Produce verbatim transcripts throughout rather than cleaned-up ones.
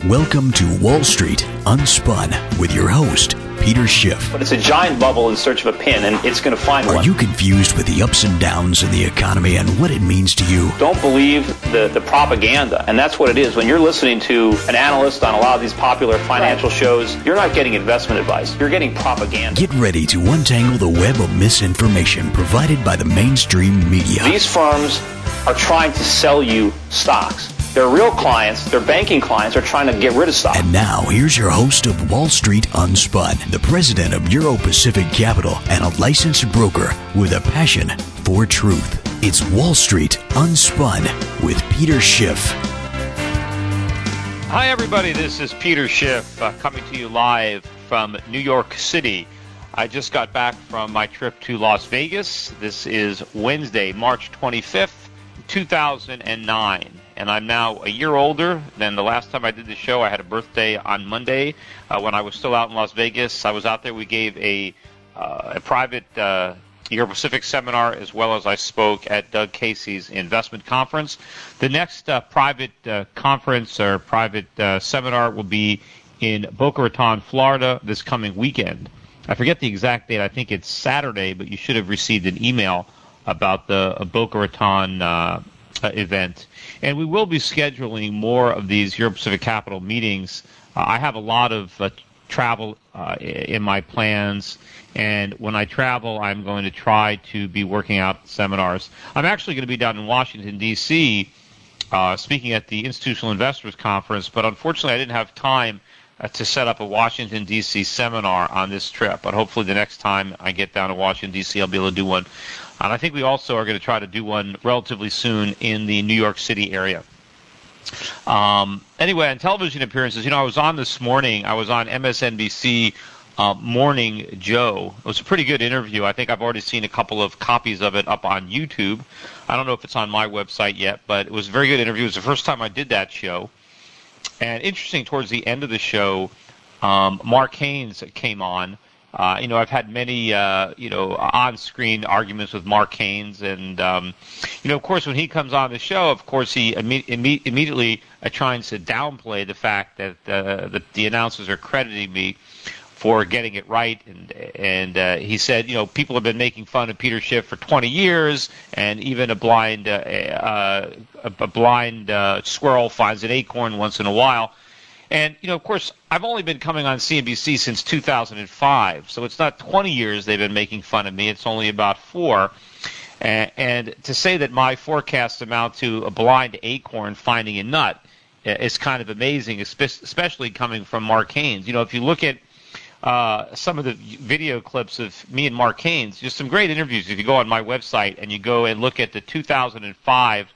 Welcome to Wall Street Unspun with your host, Peter Schiff. But it's a giant bubble in search of a pin, and it's going to find Are one. Are you confused with the ups and downs of the economy and what it means to you? Don't believe the, the propaganda, and that's what it is. When you're listening to an analyst on a lot of these popular financial right. shows, you're not getting investment advice. You're getting propaganda. Get ready to untangle the web of misinformation provided by the mainstream media. These firms are trying to sell you stocks. Their real clients, their banking clients, are trying to get rid of stock. And now, here's your host of Wall Street Unspun, the president of Euro Pacific Capital and a licensed broker with a passion for truth. It's Wall Street Unspun with Peter Schiff. Hi, everybody. This is Peter Schiff uh, coming to you live from New York City. I just got back from my trip to Las Vegas. This is Wednesday, March twenty-fifth, two thousand nine. And I'm now a year older than the last time I did the show. I had a birthday on Monday uh, when I was still out in Las Vegas. I was out there. We gave a, uh, a private uh, Euro Pacific seminar, as well as I spoke at Doug Casey's investment conference. The next uh, private uh, conference or private uh, seminar will be in Boca Raton, Florida, this coming weekend. I forget the exact date. I think it's Saturday, but you should have received an email about the uh, Boca Raton uh, uh, event. And we will be scheduling more of these Euro Pacific Capital meetings. Uh, I have a lot of uh, travel uh, in my plans, and when I travel, I'm going to try to be working out seminars. I'm actually going to be down in Washington, D C, uh, speaking at the Institutional Investors Conference, but unfortunately I didn't have time uh, to set up a Washington, D C seminar on this trip. But hopefully the next time I get down to Washington, D C, I'll be able to do one. And I think we also are going to try to do one relatively soon in the New York City area. Um, anyway, on television appearances, you know, I was on this morning. I was on M S N B C uh, Morning Joe. It was a pretty good interview. I think I've already seen a couple of copies of it up on YouTube. I don't know if it's on my website yet, but it was a very good interview. It was the first time I did that show. And interesting, towards the end of the show, um, Mark Haynes came on. Uh, you know, I've had many, uh, you know, on-screen arguments with Mark Haynes, and, um, you know, of course, when he comes on the show, of course, he imme- imme- immediately uh, tries to downplay the fact that uh, the, the announcers are crediting me for getting it right, and and uh, he said, you know, people have been making fun of Peter Schiff for twenty years, and even a blind, uh, uh, a, a blind uh, squirrel finds an acorn once in a while. And, you know, of course, I've only been coming on C N B C since two thousand five, so it's not twenty years they've been making fun of me. It's only about four. And, and to say that my forecasts amount to a blind acorn finding a nut is kind of amazing, especially coming from Mark Haynes. You know, if you look at uh, some of the video clips of me and Mark Haynes, just some great interviews. If you go on my website and you go and look at the two thousand five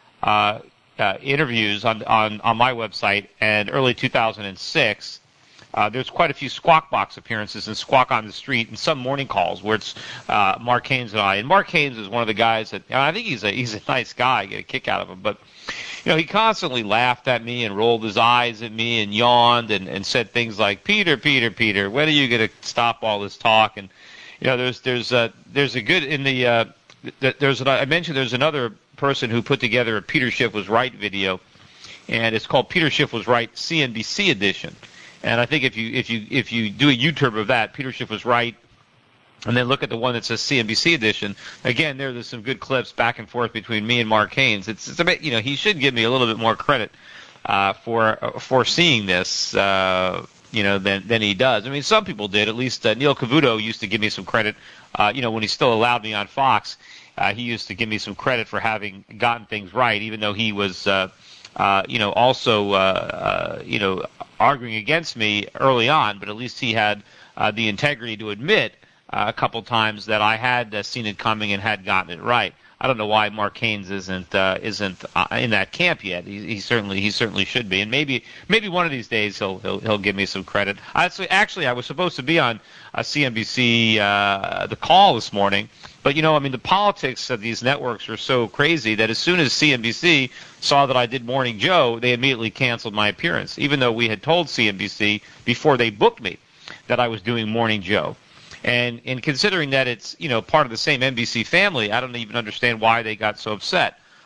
uh Uh, interviews on, on, on my website, and early two thousand six, uh, there's quite a few Squawk Box appearances and Squawk on the Street and some morning calls where it's uh, Mark Haynes and I. And Mark Haynes is one of the guys that, and I think he's a he's a nice guy. I get a kick out of him. But, you know, he constantly laughed at me and rolled his eyes at me and yawned and, and said things like, Peter, Peter, Peter, when are you going to stop all this talk? And, you know, there's there's a, there's a good, in the, uh, there's an, I mentioned there's another person who put together a Peter Schiff Was Right video, and it's called Peter Schiff Was Right C N B C edition. And I think if you if you if you do a YouTube of that, Peter Schiff Was Right, and then look at the one that says C N B C edition, again, there, there's some good clips back and forth between me and Mark Haynes. It's, it's a bit, you know, he should give me a little bit more credit uh, for uh, for seeing this, uh, you know, than than he does. I mean, some people did. At least uh, Neil Cavuto used to give me some credit, uh, you know, when he still allowed me on Fox. Uh, he used to give me some credit for having gotten things right, even though he was, uh, uh, you know, also, uh, uh, you know, arguing against me early on. But at least he had uh, the integrity to admit uh, a couple times that I had uh, seen it coming and had gotten it right. I don't know why Mark Haynes isn't uh, isn't uh, in that camp yet. He, he certainly he certainly should be, and maybe maybe one of these days he'll he'll, he'll give me some credit. I, actually, I was supposed to be on uh, C N B C uh, The Call this morning, but you know, I mean, the politics of these networks are so crazy that as soon as C N B C saw that I did Morning Joe, they immediately canceled my appearance, even though we had told C N B C before they booked me that I was doing Morning Joe. And in considering that it's, you know, part of the same N B C family, I don't even understand why they got so upset.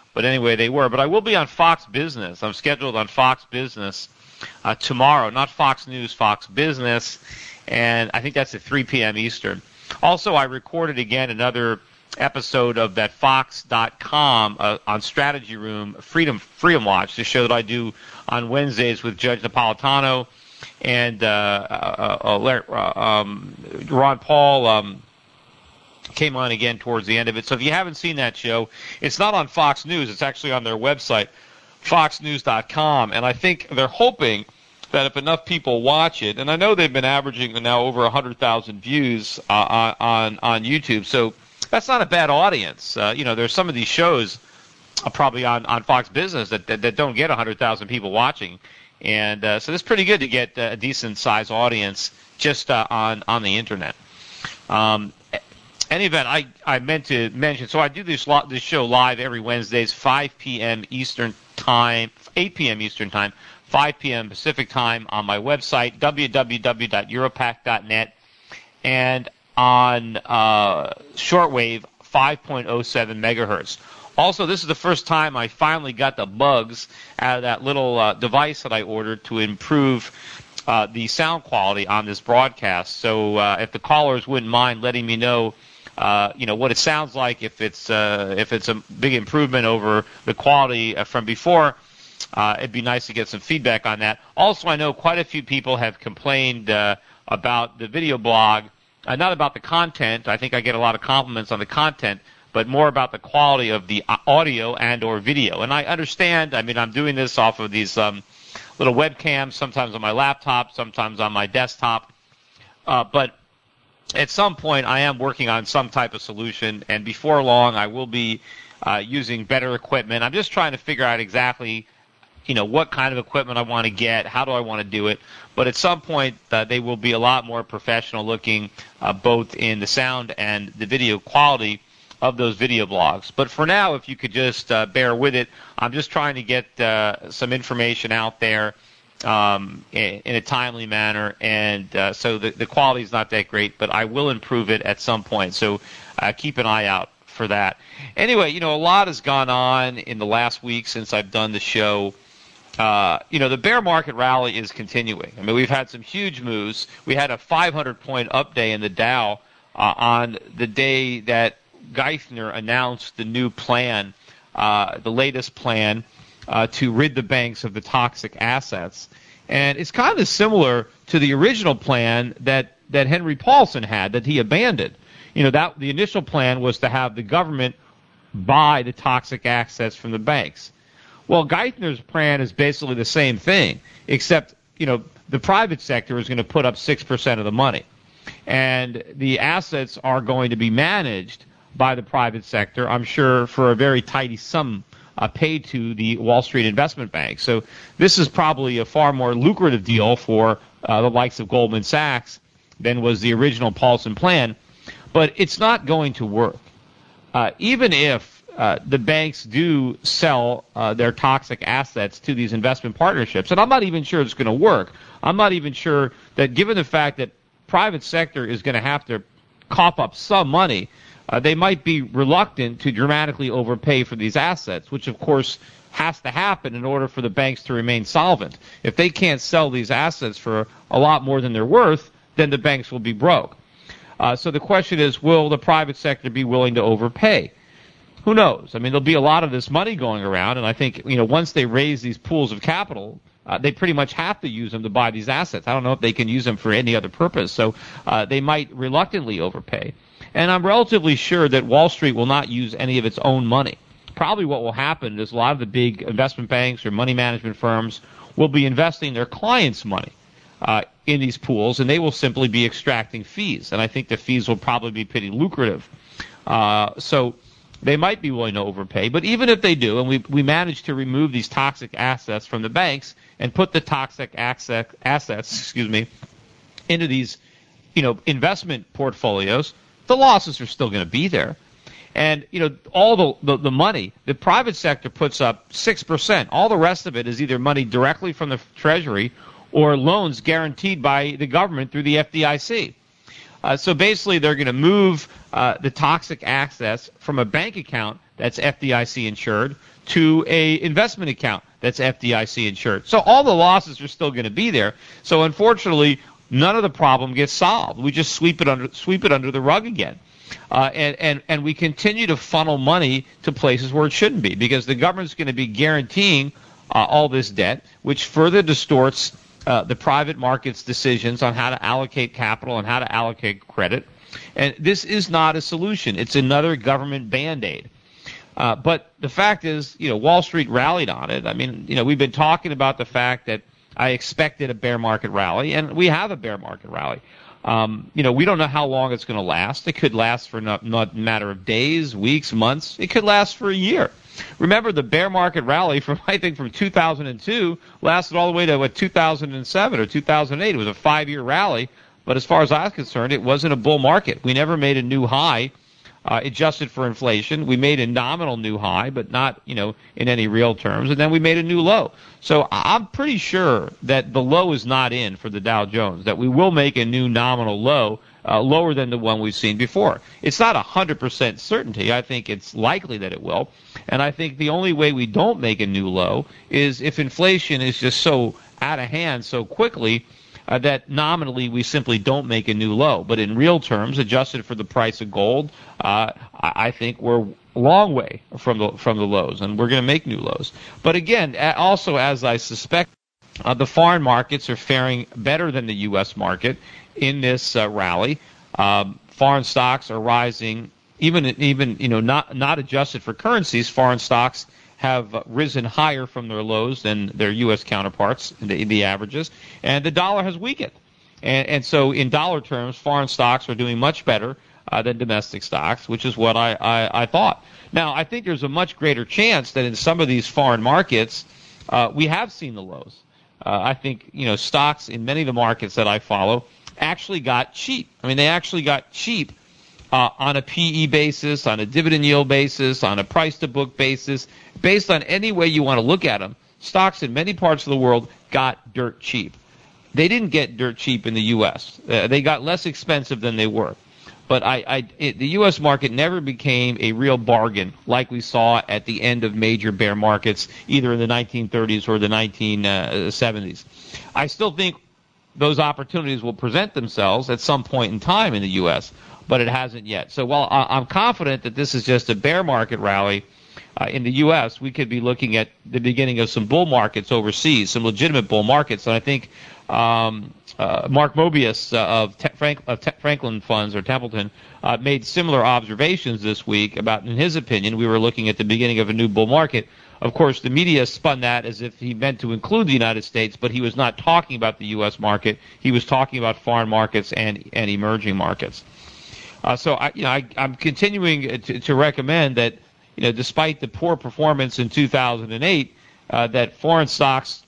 But anyway, they were. But I will be on Fox Business. I'm scheduled on Fox Business uh, tomorrow, not Fox News, Fox Business, and I think that's at three p.m. Eastern. Also, I recorded again another episode of that Fox dot com uh, on Strategy Room Freedom Freedom Watch, the show that I do on Wednesdays with Judge Napolitano and uh, uh, uh, um, Ron Paul um, came on again towards the end of it. So if you haven't seen that show, it's not on Fox News. It's actually on their website, fox news dot com, and I think they're hoping that if enough people watch it, and I know they've been averaging now over one hundred thousand views uh, on on YouTube, so that's not a bad audience. Uh, you know, there's some of these shows uh, probably on, on Fox Business that, that, that don't get one hundred thousand people watching, and uh, so it's pretty good to get a decent-sized audience just uh, on, on the Internet. Um, any event, I, I meant to mention, so I do this, lo- this show live every Wednesdays, five p.m. Eastern Time, eight p.m. Eastern Time, five p.m. Pacific Time on my website, w w w dot europac dot net, and on uh, shortwave five point oh seven megahertz. Also, this is the first time I finally got the bugs out of that little uh, device that I ordered to improve uh, the sound quality on this broadcast. So uh, if the callers wouldn't mind letting me know, uh, you know, what it sounds like, if it's uh, if it's a big improvement over the quality uh, from before, uh, it'd be nice to get some feedback on that. Also, I know quite a few people have complained uh, about the video blog. Uh, not about the content. I think I get a lot of compliments on the content, but more about the quality of the audio and or video. And I understand, I mean, I'm doing this off of these um, little webcams, sometimes on my laptop, sometimes on my desktop. Uh, but at some point, I am working on some type of solution, and before long, I will be uh, using better equipment. I'm just trying to figure out exactly, you know, what kind of equipment I want to get, how do I want to do it. But at some point, uh, they will be a lot more professional looking, uh, both in the sound and the video quality of those video blogs. But for now, if you could just uh, bear with it, I'm just trying to get uh, some information out there um, in, in a timely manner, and uh, so the, the quality is not that great, but I will improve it at some point. So uh, keep an eye out for that. Anyway, you know, a lot has gone on in the last week since I've done the show. Uh, you know, the bear market rally is continuing. I mean, we've had some huge moves. We had a five hundred point up day in the Dow uh, on the day that Geithner announced the new plan, uh, the latest plan uh, to rid the banks of the toxic assets. And it's kind of similar to the original plan that, that Henry Paulson had, that he abandoned. You know, that the initial plan was to have the government buy the toxic assets from the banks. Well, Geithner's plan is basically the same thing, except, you know, the private sector is going to put up six percent of the money. And the assets are going to be managed by the private sector, I'm sure, for a very tidy sum uh, paid to the Wall Street investment bank. So this is probably a far more lucrative deal for uh, the likes of Goldman Sachs than was the original Paulson plan. But it's not going to work. Uh, even if Uh, the banks do sell uh, their toxic assets to these investment partnerships. And I'm not even sure it's going to work. I'm not even sure that, given the fact that private sector is going to have to cough up some money, uh, they might be reluctant to dramatically overpay for these assets, which, of course, has to happen in order for the banks to remain solvent. If they can't sell these assets for a lot more than they're worth, then the banks will be broke. Uh, so the question is, will the private sector be willing to overpay? Who knows? I mean, there'll be a lot of this money going around, and I think, you know, once they raise these pools of capital, uh, they pretty much have to use them to buy these assets. I don't know if they can use them for any other purpose, so uh, they might reluctantly overpay. And I'm relatively sure that Wall Street will not use any of its own money. Probably what will happen is a lot of the big investment banks or money management firms will be investing their clients' money uh, in these pools, and they will simply be extracting fees. And I think the fees will probably be pretty lucrative. Uh, so they might be willing to overpay. But even if they do, and we we manage to remove these toxic assets from the banks and put the toxic asset, assets, excuse me, into these, you know, investment portfolios, the losses are still going to be there. And, you know, all the, the, the money, the private sector puts up six percent. All the rest of it is either money directly from the Treasury or loans guaranteed by the government through the F D I C. Uh, so basically they're going to move uh, the toxic assets from a bank account that's F D I C insured to a investment account that's F D I C insured. So all the losses are still going to be there. So unfortunately, none of the problem gets solved. We just sweep it under sweep it under the rug again. Uh, and, and, and we continue to funnel money to places where it shouldn't be, because the government's going to be guaranteeing uh, all this debt, which further distorts uh, the private market's decisions on how to allocate capital and how to allocate credit. And this is not a solution. It's another government Band-Aid. Uh, but the fact is, you know, Wall Street rallied on it. I mean, you know, we've been talking about the fact that I expected a bear market rally, and we have a bear market rally. Um, you know, we don't know how long it's going to last. It could last for not, not a matter of days, weeks, months. It could last for a year. Remember, the bear market rally from, I think, from two thousand two lasted all the way to, what, two thousand seven or two thousand eight. It was a five-year rally. But as far as I was concerned, it wasn't a bull market. We never made a new high uh, adjusted for inflation. We made a nominal new high, but not, you know, in any real terms. And then we made a new low. So I'm pretty sure that the low is not in for the Dow Jones, that we will make a new nominal low, uh, lower than the one we've seen before. It's not one hundred percent certainty. I think it's likely that it will. And I think the only way we don't make a new low is if inflation is just so out of hand so quickly Uh, that nominally we simply don't make a new low. But in real terms, adjusted for the price of gold, uh, I, I think we're a long way from the from the lows, and we're going to make new lows. But again, also, as I suspect, uh, the foreign markets are faring better than the U S market in this uh, rally. Um, foreign stocks are rising, even even you know not not adjusted for currencies. Foreign stocks have risen higher from their lows than their U S counterparts, the, the averages, and the dollar has weakened. And, and so in dollar terms, foreign stocks are doing much better uh, than domestic stocks, which is what I, I, I thought. Now, I think there's a much greater chance that in some of these foreign markets, uh, we have seen the lows. Uh, I think, you know, stocks in many of the markets that I follow actually got cheap. I mean, they actually got cheap Uh, on a P E basis, on a dividend yield basis, on a price-to-book basis, based on any way you want to look at them. Stocks in many parts of the world got dirt cheap. They didn't get dirt cheap in the U S. Uh, they got less expensive than they were. But I, I, it, the U S market never became a real bargain like we saw at the end of major bear markets, either in the nineteen thirties or the nineteen seventies. I still think those opportunities will present themselves at some point in time in the U S, but it hasn't yet. So while I'm confident that this is just a bear market rally uh, in the U S, we could be looking at the beginning of some bull markets overseas, some legitimate bull markets. And I think um, uh, Mark Mobius uh, of, Te- Frank- of Te- Franklin Funds or Templeton uh, made similar observations this week about, in his opinion, we were looking at the beginning of a new bull market. Of course, the media spun that as if he meant to include the United States, but he was not talking about the U S market. He was talking about foreign markets and, and emerging markets. Uh, so I, you know, I, I'm continuing to, to recommend that, you know, despite the poor performance in two thousand eight, uh, that foreign stocks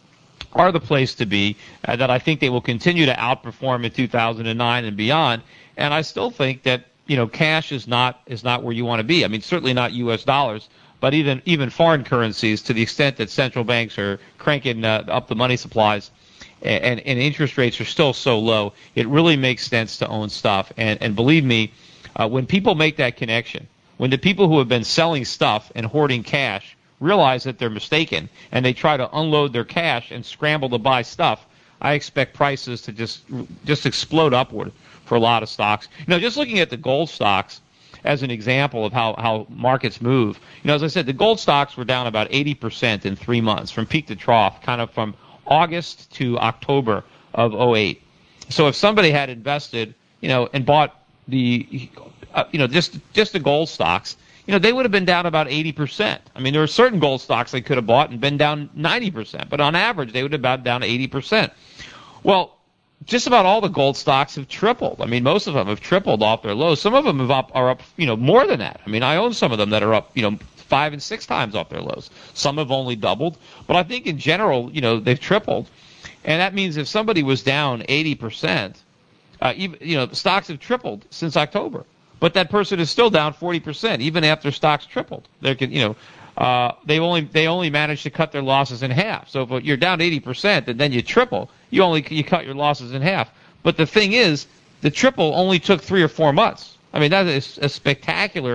are the place to be. Uh, that I think they will continue to outperform in two thousand nine and beyond. And I still think that, you know, cash is not is not where you want to be. I mean, certainly not U S dollars, but even even foreign currencies. To the extent that central banks are cranking uh, up the money supplies, And, and interest rates are still so low, it really makes sense to own stuff. And, and believe me, uh, when people make that connection, when the people who have been selling stuff and hoarding cash realize that they're mistaken and they try to unload their cash and scramble to buy stuff, I expect prices to just just explode upward for a lot of stocks. You know, just looking at the gold stocks as an example of how, how markets move, you know, as I said, the gold stocks were down about eighty percent in three months from peak to trough, kind of from August to October of oh eight. So if somebody had invested, you know, and bought the, uh, you know, just just the gold stocks, you know, they would have been down about eighty percent. I mean, there are certain gold stocks they could have bought and been down ninety percent, but on average they would have been down eighty percent. Well, just about all the gold stocks have tripled. I mean, most of them have tripled off their lows. Some of them have up, are up, you know, more than that. I mean, I own some of them that are up, you know, five and six times off their lows. Some have only doubled, but I think in general, you know, they've tripled. And that means if somebody was down eighty percent, uh, even, you know, stocks have tripled since October, but that person is still down forty percent even after stocks tripled. They can, you know, uh, they only they only managed to cut their losses in half. So if you're down eighty percent and then you triple, you only you cut your losses in half. But the thing is, the triple only took three or four months. I mean, that is a spectacular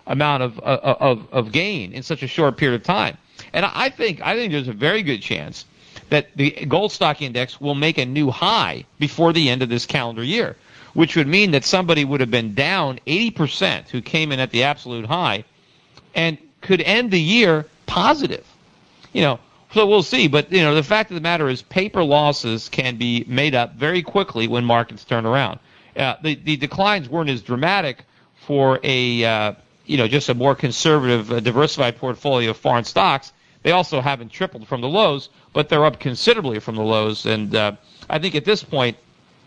amount of, of, of gain in such a short period of time. And I think, I think there's a very good chance that the gold stock index will make a new high before the end of this calendar year, which would mean that somebody would have been down eighty percent who came in at the absolute high and could end the year positive. You know, so we'll see. But, you know, the fact of the matter is paper losses can be made up very quickly when markets turn around. Uh, the, the declines weren't as dramatic for a, uh, you know, just a more conservative, uh, diversified portfolio of foreign stocks. They also haven't tripled from the lows, but they're up considerably from the lows. And uh, I think at this point,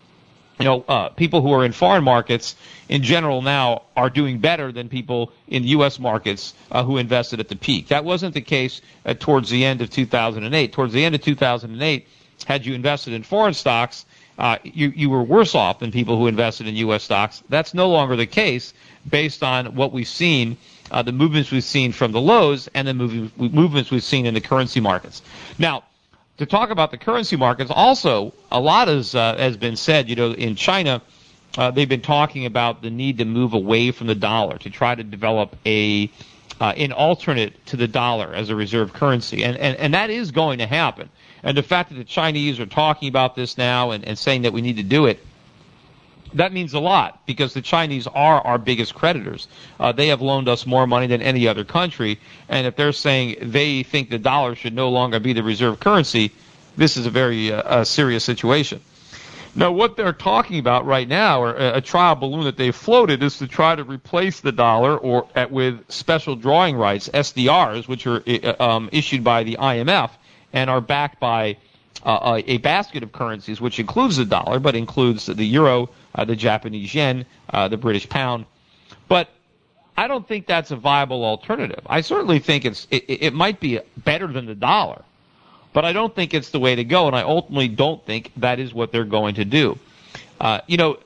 you know, uh, people who are in foreign markets in general now are doing better than people in U S markets uh, who invested at the peak. That wasn't the case uh, towards the end of two thousand eight. Towards the end of two thousand eight, had you invested in foreign stocks, uh, you, you were worse off than people who invested in U S stocks. That's no longer the case based on what we've seen, uh, the movements we've seen from the lows and the move, movements we've seen in the currency markets. Now, to talk about the currency markets, also, a lot has, uh, has been said. You know, in China, uh, they've been talking about the need to move away from the dollar, to try to develop a uh, an alternate to the dollar as a reserve currency. And, and, and that is going to happen. And the fact that the Chinese are talking about this now and, and saying that we need to do it, that means a lot, because the Chinese are our biggest creditors. Uh, they have loaned us more money than any other country, and if they're saying they think the dollar should no longer be the reserve currency, this is a very uh, uh, serious situation. Now, what they're talking about right now, or a, a trial balloon that they've floated, is to try to replace the dollar or at, with special drawing rights, S D Rs, which are uh, um, issued by the I M F and are backed by uh, a basket of currencies, which includes the dollar, but includes the euro, Uh, the Japanese yen, uh, the British pound. But I don't think that's a viable alternative. I certainly think it's it, it might be better than the dollar, but I don't think it's the way to go, and I ultimately don't think that is what they're going to do. Uh, you know,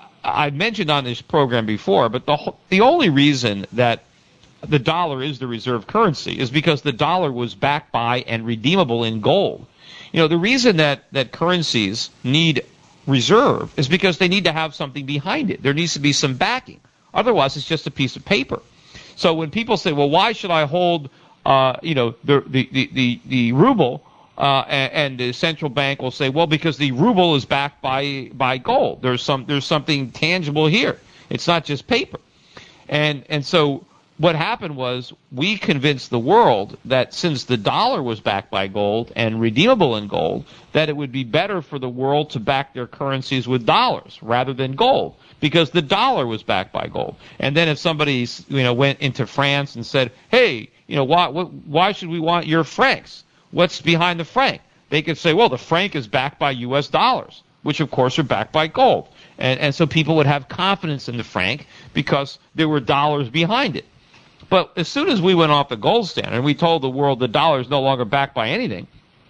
I mentioned on this program before, but the the only reason that the dollar is the reserve currency is because the dollar was backed by and redeemable in gold. You know, the reason that, that currencies need reserve is because they need to have something behind it. There needs to be some backing. Otherwise, it's just a piece of paper. So when people say, well, why should I hold, uh, you know, the, the, the, the, the ruble, uh, and, and the central bank will say, well, because the ruble is backed by, by gold. There's some, there's something tangible here. It's not just paper. And, and so what happened was we convinced the world that since the dollar was backed by gold and redeemable in gold, that it would be better for the world to back their currencies with dollars rather than gold, because the dollar was backed by gold. And then if somebody, you know, went into France and said, hey, you know, why, why should we want your francs? What's behind the franc? They could say, well, the franc is backed by U S dollars, which of course are backed by gold. And, and so people would have confidence in the franc because there were dollars behind it. But as soon as we went off the gold standard and we told the world the dollar is no longer backed by anything,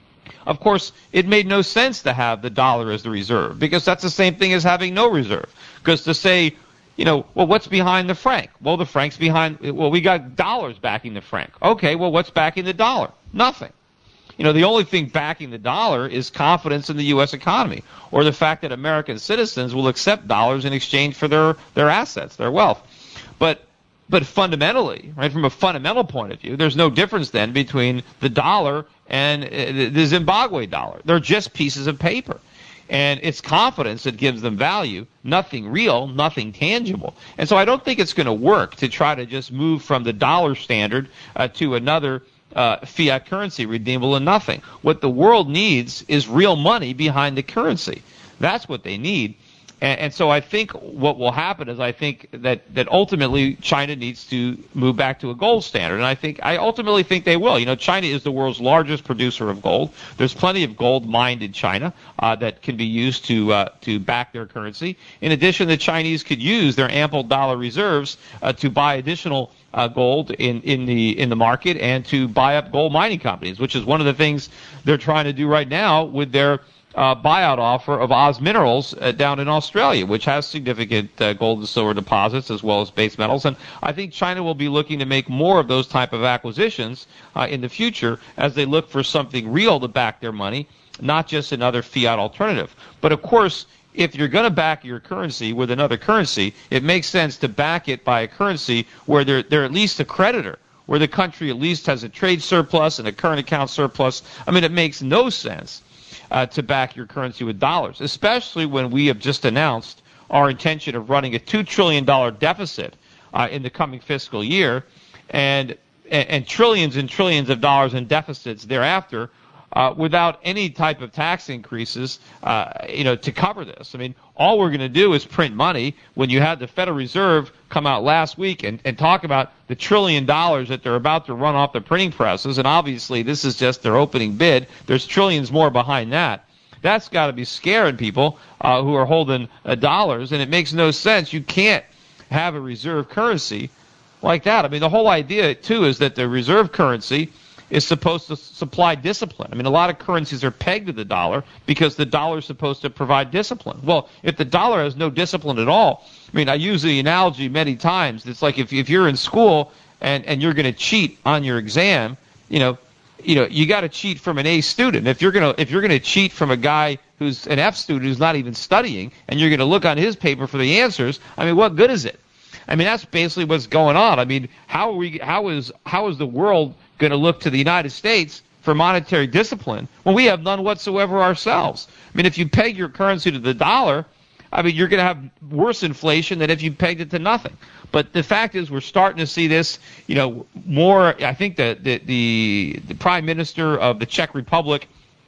of course, it made no sense to have the dollar as the reserve, because that's the same thing as having no reserve. Because to say, you know, well, what's behind the franc? Well, the franc's behind, well, we got dollars backing the franc. Okay, well, what's backing the dollar? Nothing. You know, the only thing backing the dollar is confidence in the U S economy, or the fact that American citizens will accept dollars in exchange for their, their assets, their wealth. But But fundamentally, right, from a fundamental point of view, there's no difference then between the dollar and the Zimbabwe dollar. They're just pieces of paper. And it's confidence that gives them value, nothing real, nothing tangible. And so I don't think it's going to work to try to just move from the dollar standard uh, to another uh, fiat currency, redeemable in nothing. What the world needs is real money behind the currency. That's what they need. And, and so I think what will happen is I think that, that ultimately China needs to move back to a gold standard. And I think I ultimately think they will. You know, China is the world's largest producer of gold. There's plenty of gold mined in China uh, that can be used to uh, to back their currency. In addition, the Chinese could use their ample dollar reserves uh, to buy additional uh, gold in, in the in the market and to buy up gold mining companies, which is one of the things they're trying to do right now with their Uh, buyout offer of Oz Minerals uh, down in Australia, which has significant uh, gold and silver deposits as well as base metals. And I think China will be looking to make more of those type of acquisitions uh, in the future as they look for something real to back their money, not just another fiat alternative. But of course, if you're going to back your currency with another currency, it makes sense to back it by a currency where they're, they're at least a creditor, where the country at least has a trade surplus and a current account surplus. I mean, it makes no sense uh, to back your currency with dollars, especially when we have just announced our intention of running a two trillion dollars deficit uh, in the coming fiscal year, and, and and trillions and trillions of dollars in deficits thereafter, uh, without any type of tax increases, uh, you know, to cover this. I mean, all we're going to do is print money. When you had the Federal Reserve come out last week and, and talk about the trillion dollars that they're about to run off the printing presses, and obviously this is just their opening bid, there's trillions more behind that. That's got to be scaring people uh, who are holding uh, dollars, and it makes no sense. You can't have a reserve currency like that. I mean, the whole idea, too, is that the reserve currency is supposed to supply discipline. I mean, a lot of currencies are pegged to the dollar because the dollar is supposed to provide discipline. Well, if the dollar has no discipline at all, I mean, I use the analogy many times. It's like if, if you're in school and, and you're going to cheat on your exam, you know, You know, you got to cheat from an A student. If you're gonna if you're gonna cheat from a guy who's an F student who's not even studying, and you're gonna look on his paper for the answers, I mean, what good is it? I mean, that's basically what's going on. I mean, how are we? How is how is the world going to look to the United States for monetary discipline when we have none whatsoever ourselves? I mean, if you peg your currency to the dollar, I mean, you're going to have worse inflation than if you pegged it to nothing. But the fact is, we're starting to see this, you know, more. I think the, the the the Prime Minister of the Czech Republic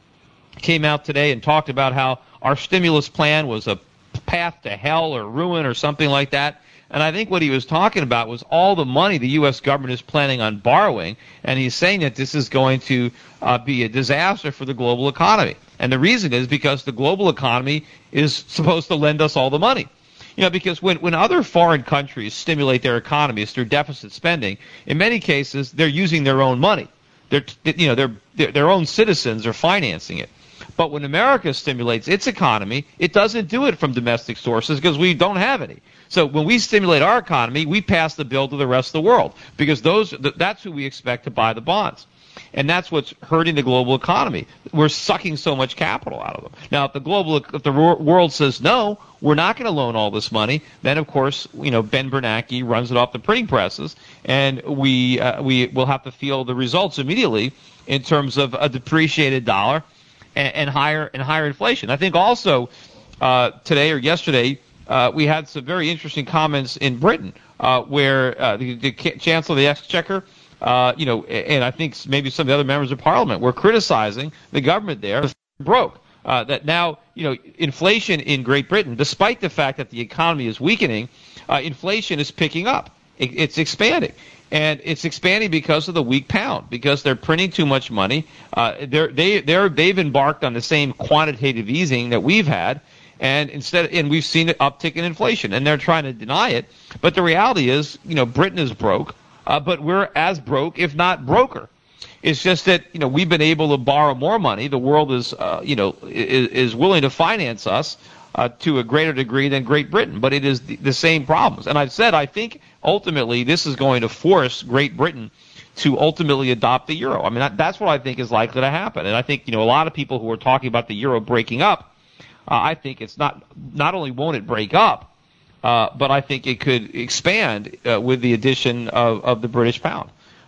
came out today and talked about how our stimulus plan was a path to hell or ruin or something like that. And I think what he was talking about was all the money the U S government is planning on borrowing, and he's saying that this is going to uh, be a disaster for the global economy. And the reason is because the global economy is supposed to lend us all the money. You know, because when, when other foreign countries stimulate their economies through deficit spending, in many cases they're using their own money. They're, you know, their their their own citizens are financing it. But when America stimulates its economy, it doesn't do it from domestic sources because we don't have any. So when we stimulate our economy, we pass the bill to the rest of the world because those that's who we expect to buy the bonds. And that's what's hurting the global economy. We're sucking so much capital out of them. Now, if the global, if the world says no, we're not going to loan all this money, then of course, you know, Ben Bernanke runs it off the printing presses, and we uh, we will have to feel the results immediately in terms of a depreciated dollar and, and higher and higher inflation. I think also uh, today or yesterday uh, we had some very interesting comments in Britain uh, where uh, the, the Chancellor of the Exchequer. Uh, you know, and I think maybe some of the other members of Parliament were criticizing the government there broke. Uh, that now, you know, inflation in Great Britain, despite the fact that the economy is weakening, uh, inflation is picking up. It, it's expanding. And it's expanding because of the weak pound, because they're printing too much money. Uh, they're, they, they're, they've embarked on the same quantitative easing that we've had. And instead, and we've seen an uptick in inflation, and they're trying to deny it. But the reality is, you know, Britain is broke. Uh, but we're as broke, if not broker. It's just that, you know, we've been able to borrow more money. The world is, uh, you know, is, is willing to finance us uh, to a greater degree than Great Britain. But it is the, the same problems. And I've said I think ultimately this is going to force Great Britain to ultimately adopt the euro. I mean, that, that's what I think is likely to happen. And I think, you know, a lot of people who are talking about the euro breaking up, uh, I think it's not, not only won't it break up, Uh, but I think it could expand uh, with the addition of, of the British pound.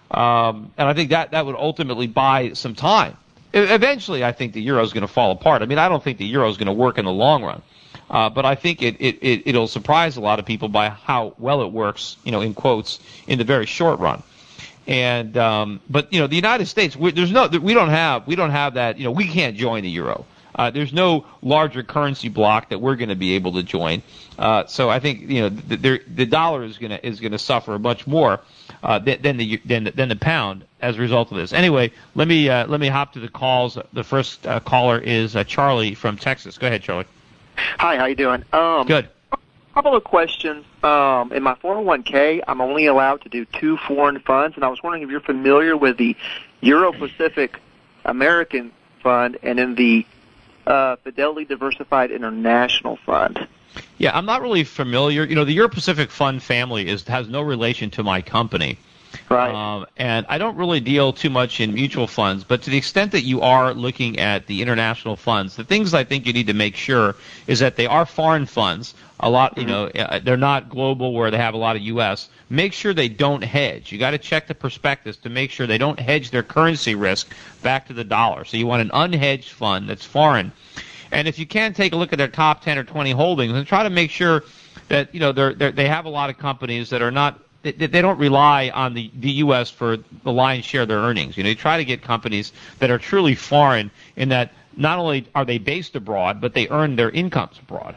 Um, and I think that, that would ultimately buy some time. I, eventually, I think the euro is going to fall apart. I mean, I don't think the euro is going to work in the long run. Uh, but I think it, it, it, it'll surprise a lot of people by how well it works, you know, in quotes, in the very short run. And um, but, you know, the United States, we, there's no, we don't have, we don't have that, you know, we can't join the euro. Uh, there's no larger currency block that we're going to be able to join. Uh, so I think, you know, the, the, the dollar is going to is going to suffer much more uh, than, than the than, than the pound as a result of this. Anyway, let me uh, let me hop to the calls. The first uh, caller is uh, Charlie from Texas. Go ahead, Charlie. Hi, how you doing? Um, Good. A couple of questions. Um, in my four oh one k, I'm only allowed to do two foreign funds, and I was wondering if you're familiar with the Euro-Pacific American Fund and in the Uh, Fidelity Diversified International Fund. Yeah, I'm not really familiar. You know, the Euro-Pacific Fund family is has no relation to my company. Right. Um, and I don't really deal too much in mutual funds, but to the extent that you are looking at the international funds, the things I think you need to make sure is that they are foreign funds. A lot, you know, they're not global where they have a lot of U S. Make sure they don't hedge. You got to check the prospectus to make sure they don't hedge their currency risk back to the dollar. So you want an unhedged fund that's foreign. And if you can, take a look at their top ten or twenty holdings and try to make sure that, you know, they're, they're, they have a lot of companies that are not, they, they don't rely on the, the U S for the lion's share of their earnings. You know, you try to get companies that are truly foreign in that not only are they based abroad, but they earn their incomes abroad.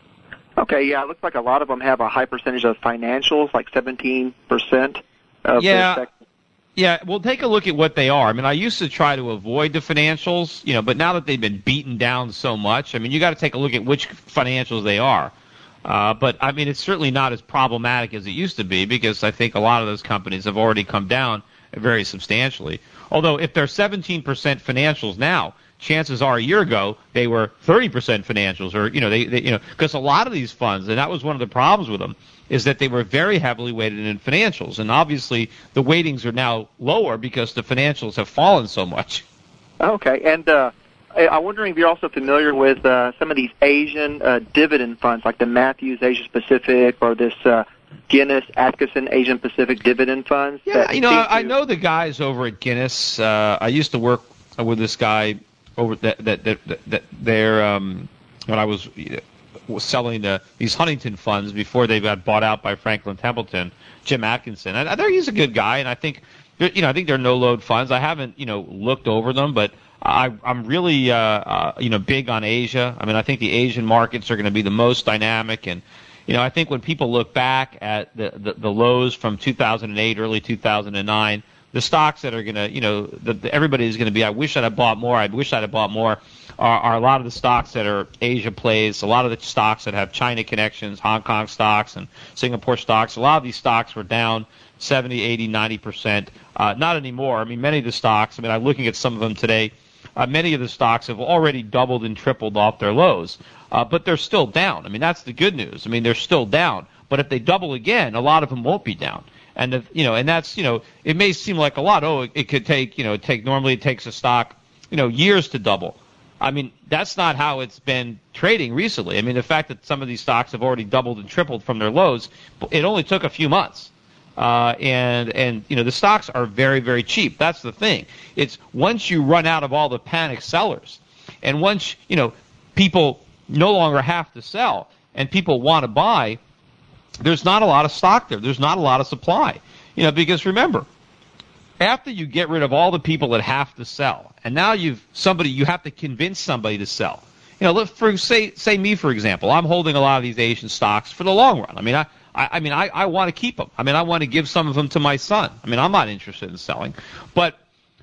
Okay, yeah, it looks like a lot of them have a high percentage of financials, like seventeen percent of yeah. their sector. Yeah, well, take a look at what they are. I mean, I used to try to avoid the financials, you know, but now that they've been beaten down so much, I mean, you got to take a look at which financials they are. Uh, but, I mean, it's certainly not as problematic as it used to be because I think a lot of those companies have already come down very substantially. Although if they're seventeen percent financials now, chances are a year ago they were thirty percent financials, or you know, they, they you know, because a lot of these funds, and that was one of the problems with them, is that they were very heavily weighted in financials, and obviously the weightings are now lower because the financials have fallen so much. Okay, and uh, I'm wondering if you're also familiar with uh, some of these Asian uh, dividend funds, like the Matthews Asia Pacific or this uh, Guinness Atkinson Asian Pacific dividend funds. Yeah, you know, I, I know the guys over at Guinness. Uh, I used to work with this guy over that that that, that, that they're um, when I was was selling uh, these Huntington funds before they got bought out by Franklin Templeton, Jim Atkinson. I, I think he's a good guy, and I think you know I think they're no load funds. I haven't you know looked over them, but I, I'm really uh, uh, you know big on Asia. I mean, I think the Asian markets are going to be the most dynamic, and you know I think when people look back at the the, the lows from two thousand eight, early two thousand nine. The stocks that are going to, you know, the, the, everybody's going to be, I wish I'd have bought more, I wish I'd have bought more, are, are a lot of the stocks that are Asia plays, a lot of the stocks that have China connections, Hong Kong stocks and Singapore stocks. A lot of these stocks were down seventy, eighty, ninety percent. Uh, not anymore. I mean, many of the stocks, I mean, I'm looking at some of them today, uh, many of the stocks have already doubled and tripled off their lows, uh, but they're still down. I mean, that's the good news. I mean, they're still down. But if they double again, a lot of them won't be down. And if, you know, and that's you know, it may seem like a lot. Oh, it, it could take you know, take normally it takes a stock, you know, years to double. I mean, that's not how it's been trading recently. I mean, the fact that some of these stocks have already doubled and tripled from their lows, it only took a few months. Uh, and and you know, the stocks are very very cheap. That's the thing. It's once you run out of all the panic sellers, and once you know people no longer have to sell, and people want to buy. There's not a lot of stock there. There's not a lot of supply. You know, because remember, after you get rid of all the people that have to sell, and now you've somebody you have to convince somebody to sell. You know, let for say say me for example, I'm holding a lot of these Asian stocks for the long run. I mean, I I, I mean I, I want to keep them. I mean, I want to give some of them to my son. I mean, I'm not interested in selling, but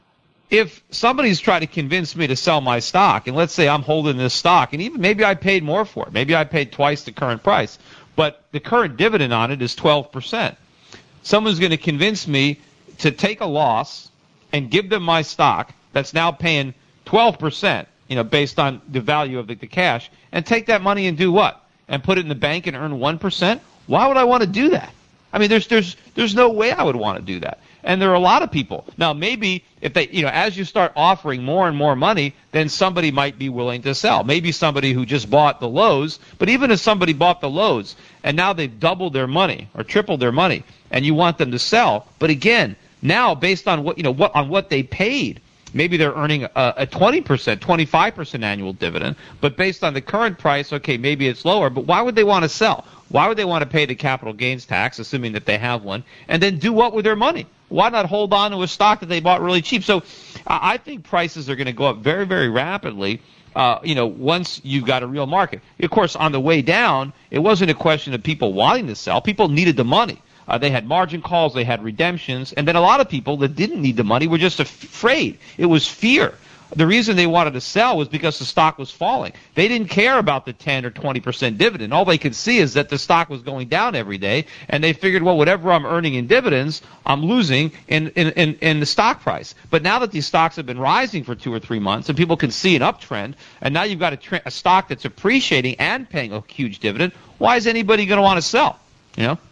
if somebody's trying to convince me to sell my stock, and let's say I'm holding this stock, and even maybe I paid more for it, maybe I paid twice the current price. But the current dividend on it is twelve percent. Someone's going to convince me to take a loss and give them my stock that's now paying twelve percent, you know, based on the value of the, the cash, and take that money and do what? And put it in the bank and earn one percent? Why would I want to do that? I mean, there's there's there's no way I would want to do that. And there are a lot of people. Now, maybe if they, you know, as you start offering more and more money, then somebody might be willing to sell. Maybe somebody who just bought the lows, but even if somebody bought the lows and now they've doubled their money or tripled their money and you want them to sell, but again, now based on what, you know, what on what they paid, maybe they're earning a, a twenty percent, twenty-five percent annual dividend, but based on the current price, okay, maybe it's lower, but why would they want to sell? Why would they want to pay the capital gains tax, assuming that they have one, and then do what with their money? Why not hold on to a stock that they bought really cheap? So I think prices are going to go up very, very rapidly, uh, you know, once you've got a real market. Of course, on the way down, it wasn't a question of people wanting to sell. People needed the money. Uh, they had margin calls, they had redemptions, and then a lot of people that didn't need the money were just afraid. It was fear. The reason they wanted to sell was because the stock was falling. They didn't care about the ten or twenty percent dividend. All they could see is that the stock was going down every day, and they figured, well, whatever I'm earning in dividends, I'm losing in, in, in, in the stock price. But now that these stocks have been rising for two or three months, and people can see an uptrend, and now you've got a, tra- a stock that's appreciating and paying a huge dividend, why is anybody going to want to sell? You know?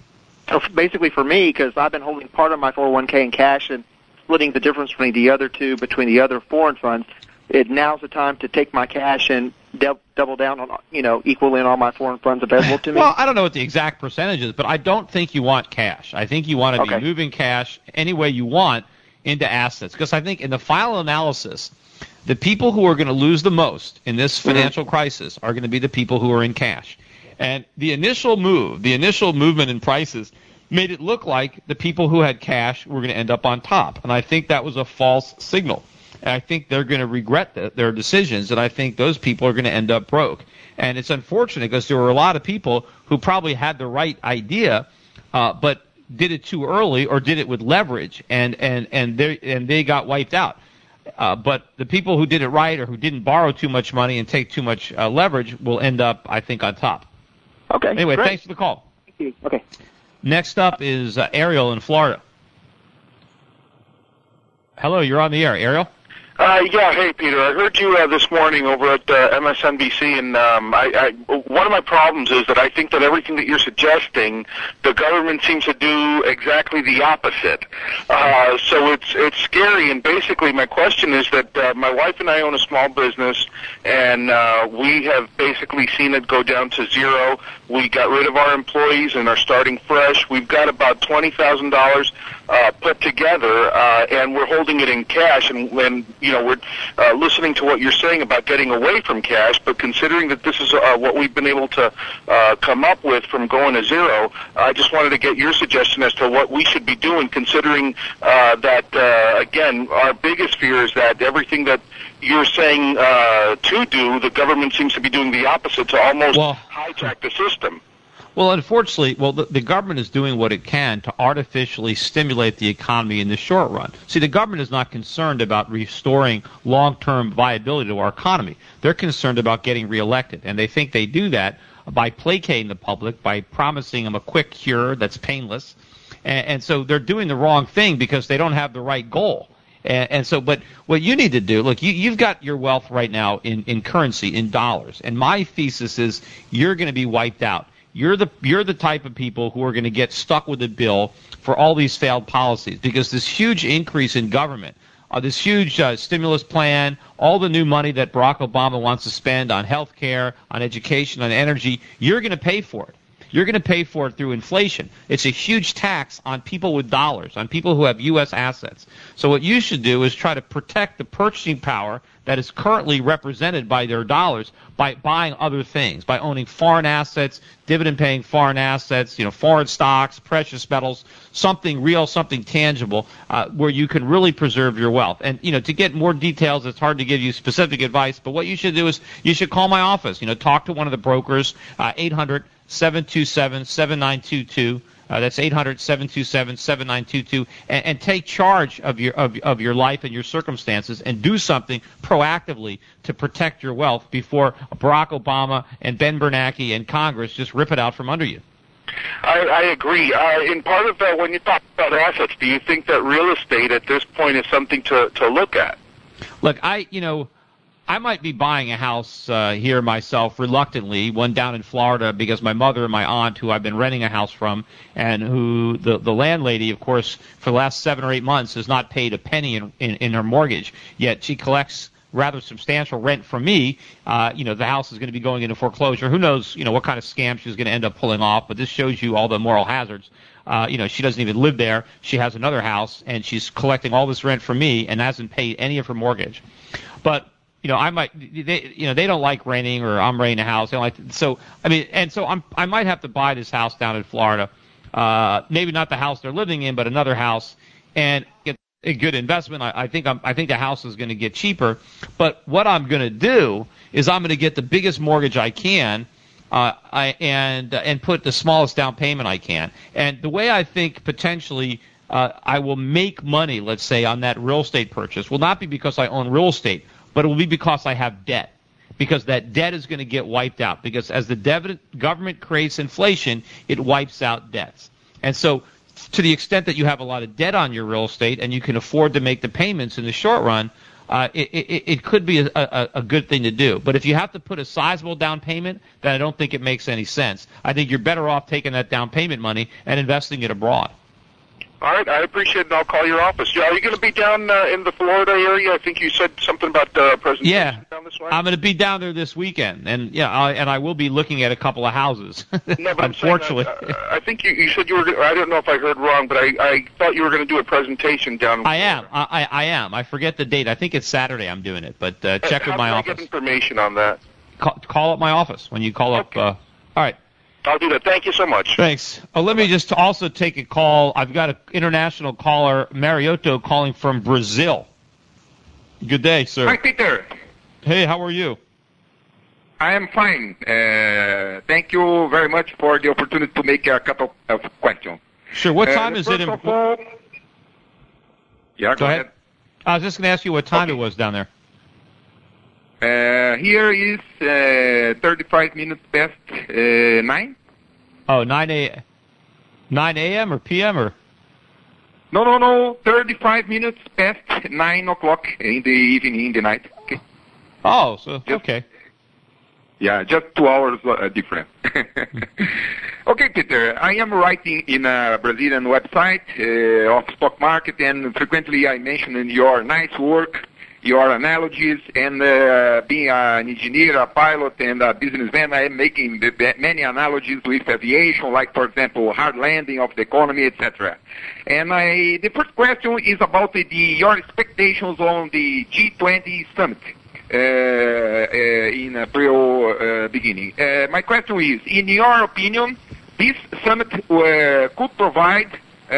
So basically for me, because I've been holding part of my four oh one k in cash and splitting the difference between the other two between the other foreign funds, it now's the time to take my cash and dub, double down on, you know, equal in all my foreign funds available to me? Well, I don't know what the exact percentage is, but I don't think you want cash. I think you want to Okay. be moving cash any way you want into assets, because I think in the final analysis, the people who are going to lose the most in this financial mm-hmm. crisis are going to be the people who are in cash. And the initial move, the initial movement in prices made it look like the people who had cash were going to end up on top. And I think that was a false signal. And I think they're going to regret the, their decisions, and I think those people are going to end up broke. And it's unfortunate because there were a lot of people who probably had the right idea, uh, but did it too early or did it with leverage, and, and, and, they, and they got wiped out. Uh, but the people who did it right or who didn't borrow too much money and take too much uh, leverage will end up, I think, on top. Okay. Anyway, great. Thanks for the call. Thank you. Okay. Next up is uh, Ariel in Florida. Hello, you're on the air. Ariel? Uh, yeah, hey, Peter. I heard you uh, this morning over at uh, M S N B C, and um, I, I, one of my problems is that I think that everything that you're suggesting, the government seems to do exactly the opposite. Uh, so it's it's scary, and basically my question is that uh, my wife and I own a small business, and uh, we have basically seen it go down to zero. We got rid of our employees and are starting fresh. We've got about twenty thousand dollars uh, put together, uh, and we're holding it in cash, and when you know, we're uh, listening to what you're saying about getting away from cash, but considering that this is uh, what we've been able to uh, come up with from going to zero, I just wanted to get your suggestion as to what we should be doing, considering uh, that, uh, again, our biggest fear is that everything that you're saying uh, to do, the government seems to be doing the opposite, to almost well, hijack the system. Well, unfortunately, well, the, the government is doing what it can to artificially stimulate the economy in the short run. See, the government is not concerned about restoring long-term viability to our economy. They're concerned about getting reelected, and they think they do that by placating the public, by promising them a quick cure that's painless. And, and so they're doing the wrong thing because they don't have the right goal. And, and so, but what you need to do, look, you, you've got your wealth right now in, in currency, in dollars. And my thesis is you're going to be wiped out. You're the you're the type of people who are going to get stuck with the bill for all these failed policies, because this huge increase in government, uh, this huge uh, stimulus plan, all the new money that Barack Obama wants to spend on health care, on education, on energy, you're going to pay for it. You're going to pay for it through inflation. It's a huge tax on people with dollars, on people who have U S assets. So what you should do is try to protect the purchasing power that is currently represented by their dollars by buying other things, by owning foreign assets, dividend-paying foreign assets, you know, foreign stocks, precious metals, something real, something tangible, uh, where you can really preserve your wealth. And, you know, to get more details, it's hard to give you specific advice, but what you should do is you should call my office. You know, talk to one of the brokers, uh, eight hundred, seven two seven, seven nine two two. Uh, that's eight hundred, seven two seven, seven nine two two, and, and take charge of your of, of your life and your circumstances and do something proactively to protect your wealth before Barack Obama and Ben Bernanke and Congress just rip it out from under you. I, I agree. Uh, in part of that, when you talk about assets, do you think that real estate at this point is something to, to look at? Look, I, you know, I might be buying a house uh, here myself reluctantly, one down in Florida, because my mother and my aunt, who I've been renting a house from, and who the, the landlady, of course, for the last seven or eight months has not paid a penny in, in, in her mortgage, yet she collects rather substantial rent from me. Uh, you know, the house is going to be going into foreclosure. Who knows, you know, what kind of scam she's going to end up pulling off, but this shows you all the moral hazards. Uh, you know, she doesn't even live there. She has another house, and she's collecting all this rent from me and hasn't paid any of her mortgage. But you know, I might, they, you know, they don't like renting, or I'm renting a house. They don't like, so, I mean, and so I'm, I might have to buy this house down in Florida. Uh, maybe not the house they're living in, but another house, and get a good investment. I, I think I'm, I think the house is going to get cheaper. But what I'm going to do is I'm going to get the biggest mortgage I can, uh, I, and uh, and put the smallest down payment I can. And the way I think potentially uh, I will make money, let's say, on that real estate purchase will not be because I own real estate, but it will be because I have debt, because that debt is going to get wiped out, because as the dev- government creates inflation, it wipes out debts. And so to the extent that you have a lot of debt on your real estate and you can afford to make the payments in the short run, uh, it, it, it could be a, a, a good thing to do. But if you have to put a sizable down payment, then I don't think it makes any sense. I think you're better off taking that down payment money and investing it abroad. All right, I appreciate it. I'll call your office. Are you going to be down uh, in the Florida area? I think you said something about uh, presentation yeah, down this way. I'm going to be down there this weekend, and yeah, I, and I will be looking at a couple of houses. No, but unfortunately, I'm saying, uh, I think you, you said you were. I don't know if I heard wrong, but I, I thought you were going to do a presentation down. In I am. I, I am. I forget the date. I think it's Saturday. I'm doing it, but uh, check How with my can I office. Get information on that. Call, call up my office when you call Okay. up. Uh, all right. I'll do that. Thank you so much. Thanks. Oh, let me just also take a call. I've got an international caller, Mariotto, calling from Brazil. Good day, sir. Hi, Peter. Hey, how are you? I am fine. Uh, thank you very much for the opportunity to make a couple of questions. Sure. What Uh, time is it first in? of all, yeah, go, Go ahead. I was just going to ask you what time Okay. it was down there. Uh, here is uh, thirty-five minutes past uh, nine. Oh, nine a, nine a.m. or p m. or? No, no, no. Thirty-five minutes past nine o'clock in the evening, in the night. Okay. Oh, so Yes. okay. Yeah, just two hours uh, difference. Okay, Peter, I am writing in a Brazilian website uh, of stock market, and frequently I mention in your nice work, your analogies, and uh, being an engineer, a pilot, and a businessman, I am making the, the many analogies with aviation, like, for example, hard landing of the economy, et cetera. And I, the first question is about the, the, your expectations on the G twenty summit. Uh, uh, in April uh, beginning. Uh, my question is, in your opinion, this summit uh, could provide uh,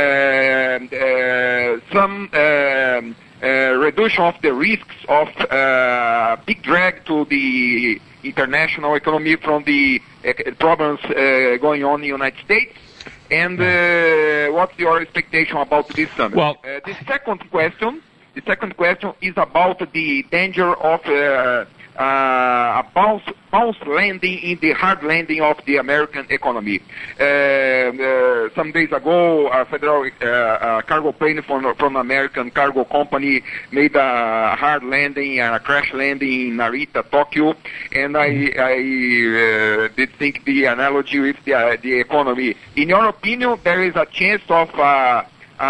uh, some um, uh, reduction of the risks of uh, big drag to the international economy from the uh, problems uh, going on in the United States? And uh, what's your expectation about this summit? Well, uh, the second question The second question is about the danger of uh, uh, a bounce, bounce landing in the hard landing of the American economy. Uh, uh, some days ago, a federal uh, uh, cargo plane from from American cargo company made a hard landing, a crash landing in Narita, Tokyo, and I, I uh, did think the analogy with the, uh, the economy. In your opinion, there is a chance of uh, Uh,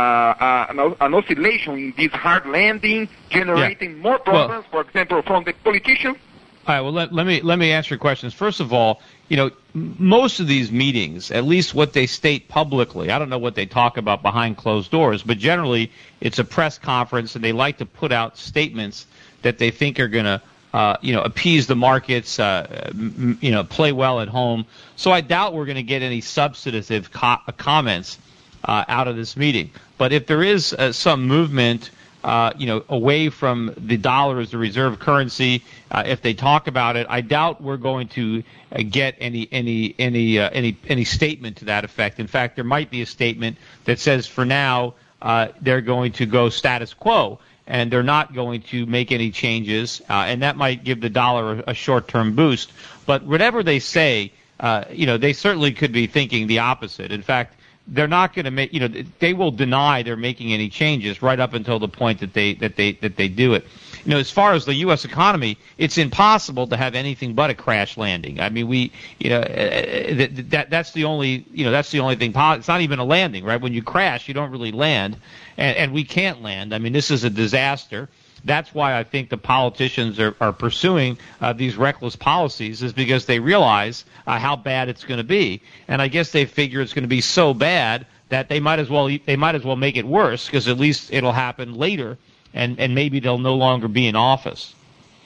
uh, an, an oscillation in this hard landing, generating Yeah. more problems, Well, for example, from the politicians? All right. Well, let, let me let me answer your questions. First of all, you know, m- most of these meetings, at least what they state publicly, I don't know what they talk about behind closed doors, but generally it's a press conference, and they like to put out statements that they think are going to, uh, you know, appease the markets, uh, m- you know, play well at home. So I doubt we're going to get any substantive co- comments Uh, out of this meeting. But if there is uh, some movement, uh, you know, away from the dollar as the reserve currency, uh, if they talk about it, I doubt we're going to uh, get any any any uh, any any statement to that effect. In fact, there might be a statement that says for now uh, they're going to go status quo and they're not going to make any changes, uh, and that might give the dollar a, a short-term boost. But whatever they say, uh, you know, they certainly could be thinking the opposite. In fact, they're not going to make, you know, they will deny they're making any changes right up until the point that they that they that they do it. You know, as far as the U S economy, it's impossible to have anything but a crash landing. I mean, we, you know, uh, that, that that's the only, you know, that's the only thing. It's not even a landing, right? When you crash, you don't really land, and, and we can't land. I mean, this is a disaster. That's why I think the politicians are, are pursuing uh, these reckless policies, is because they realize uh, how bad it's going to be, and I guess they figure it's going to be so bad that they might as well they might as well make it worse, because at least it'll happen later, and, and maybe they'll no longer be in office.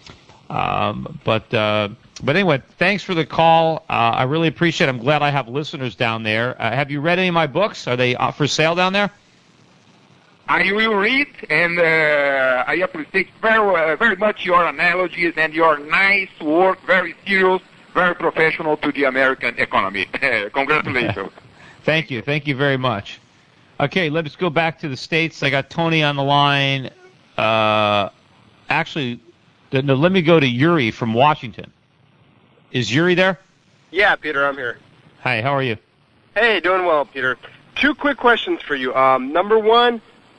Um, but uh, but anyway, thanks for the call. Uh, I really appreciate it. I'm glad I have listeners down there. Uh, have you read any of my books? Are they uh, for sale down there? I will read, and uh, I appreciate very, uh, very much your analogies and your nice work, very serious, very professional to the American economy. Congratulations. Thank you. Thank you very much. Okay, let's go back to the States. I got Tony on the line. Uh, actually, no, let me go to Yuri from Washington. Is Yuri there? Yeah, Peter, I'm here. Hi, how are you? Hey, doing well, Peter. Two quick questions for you. Um, number one,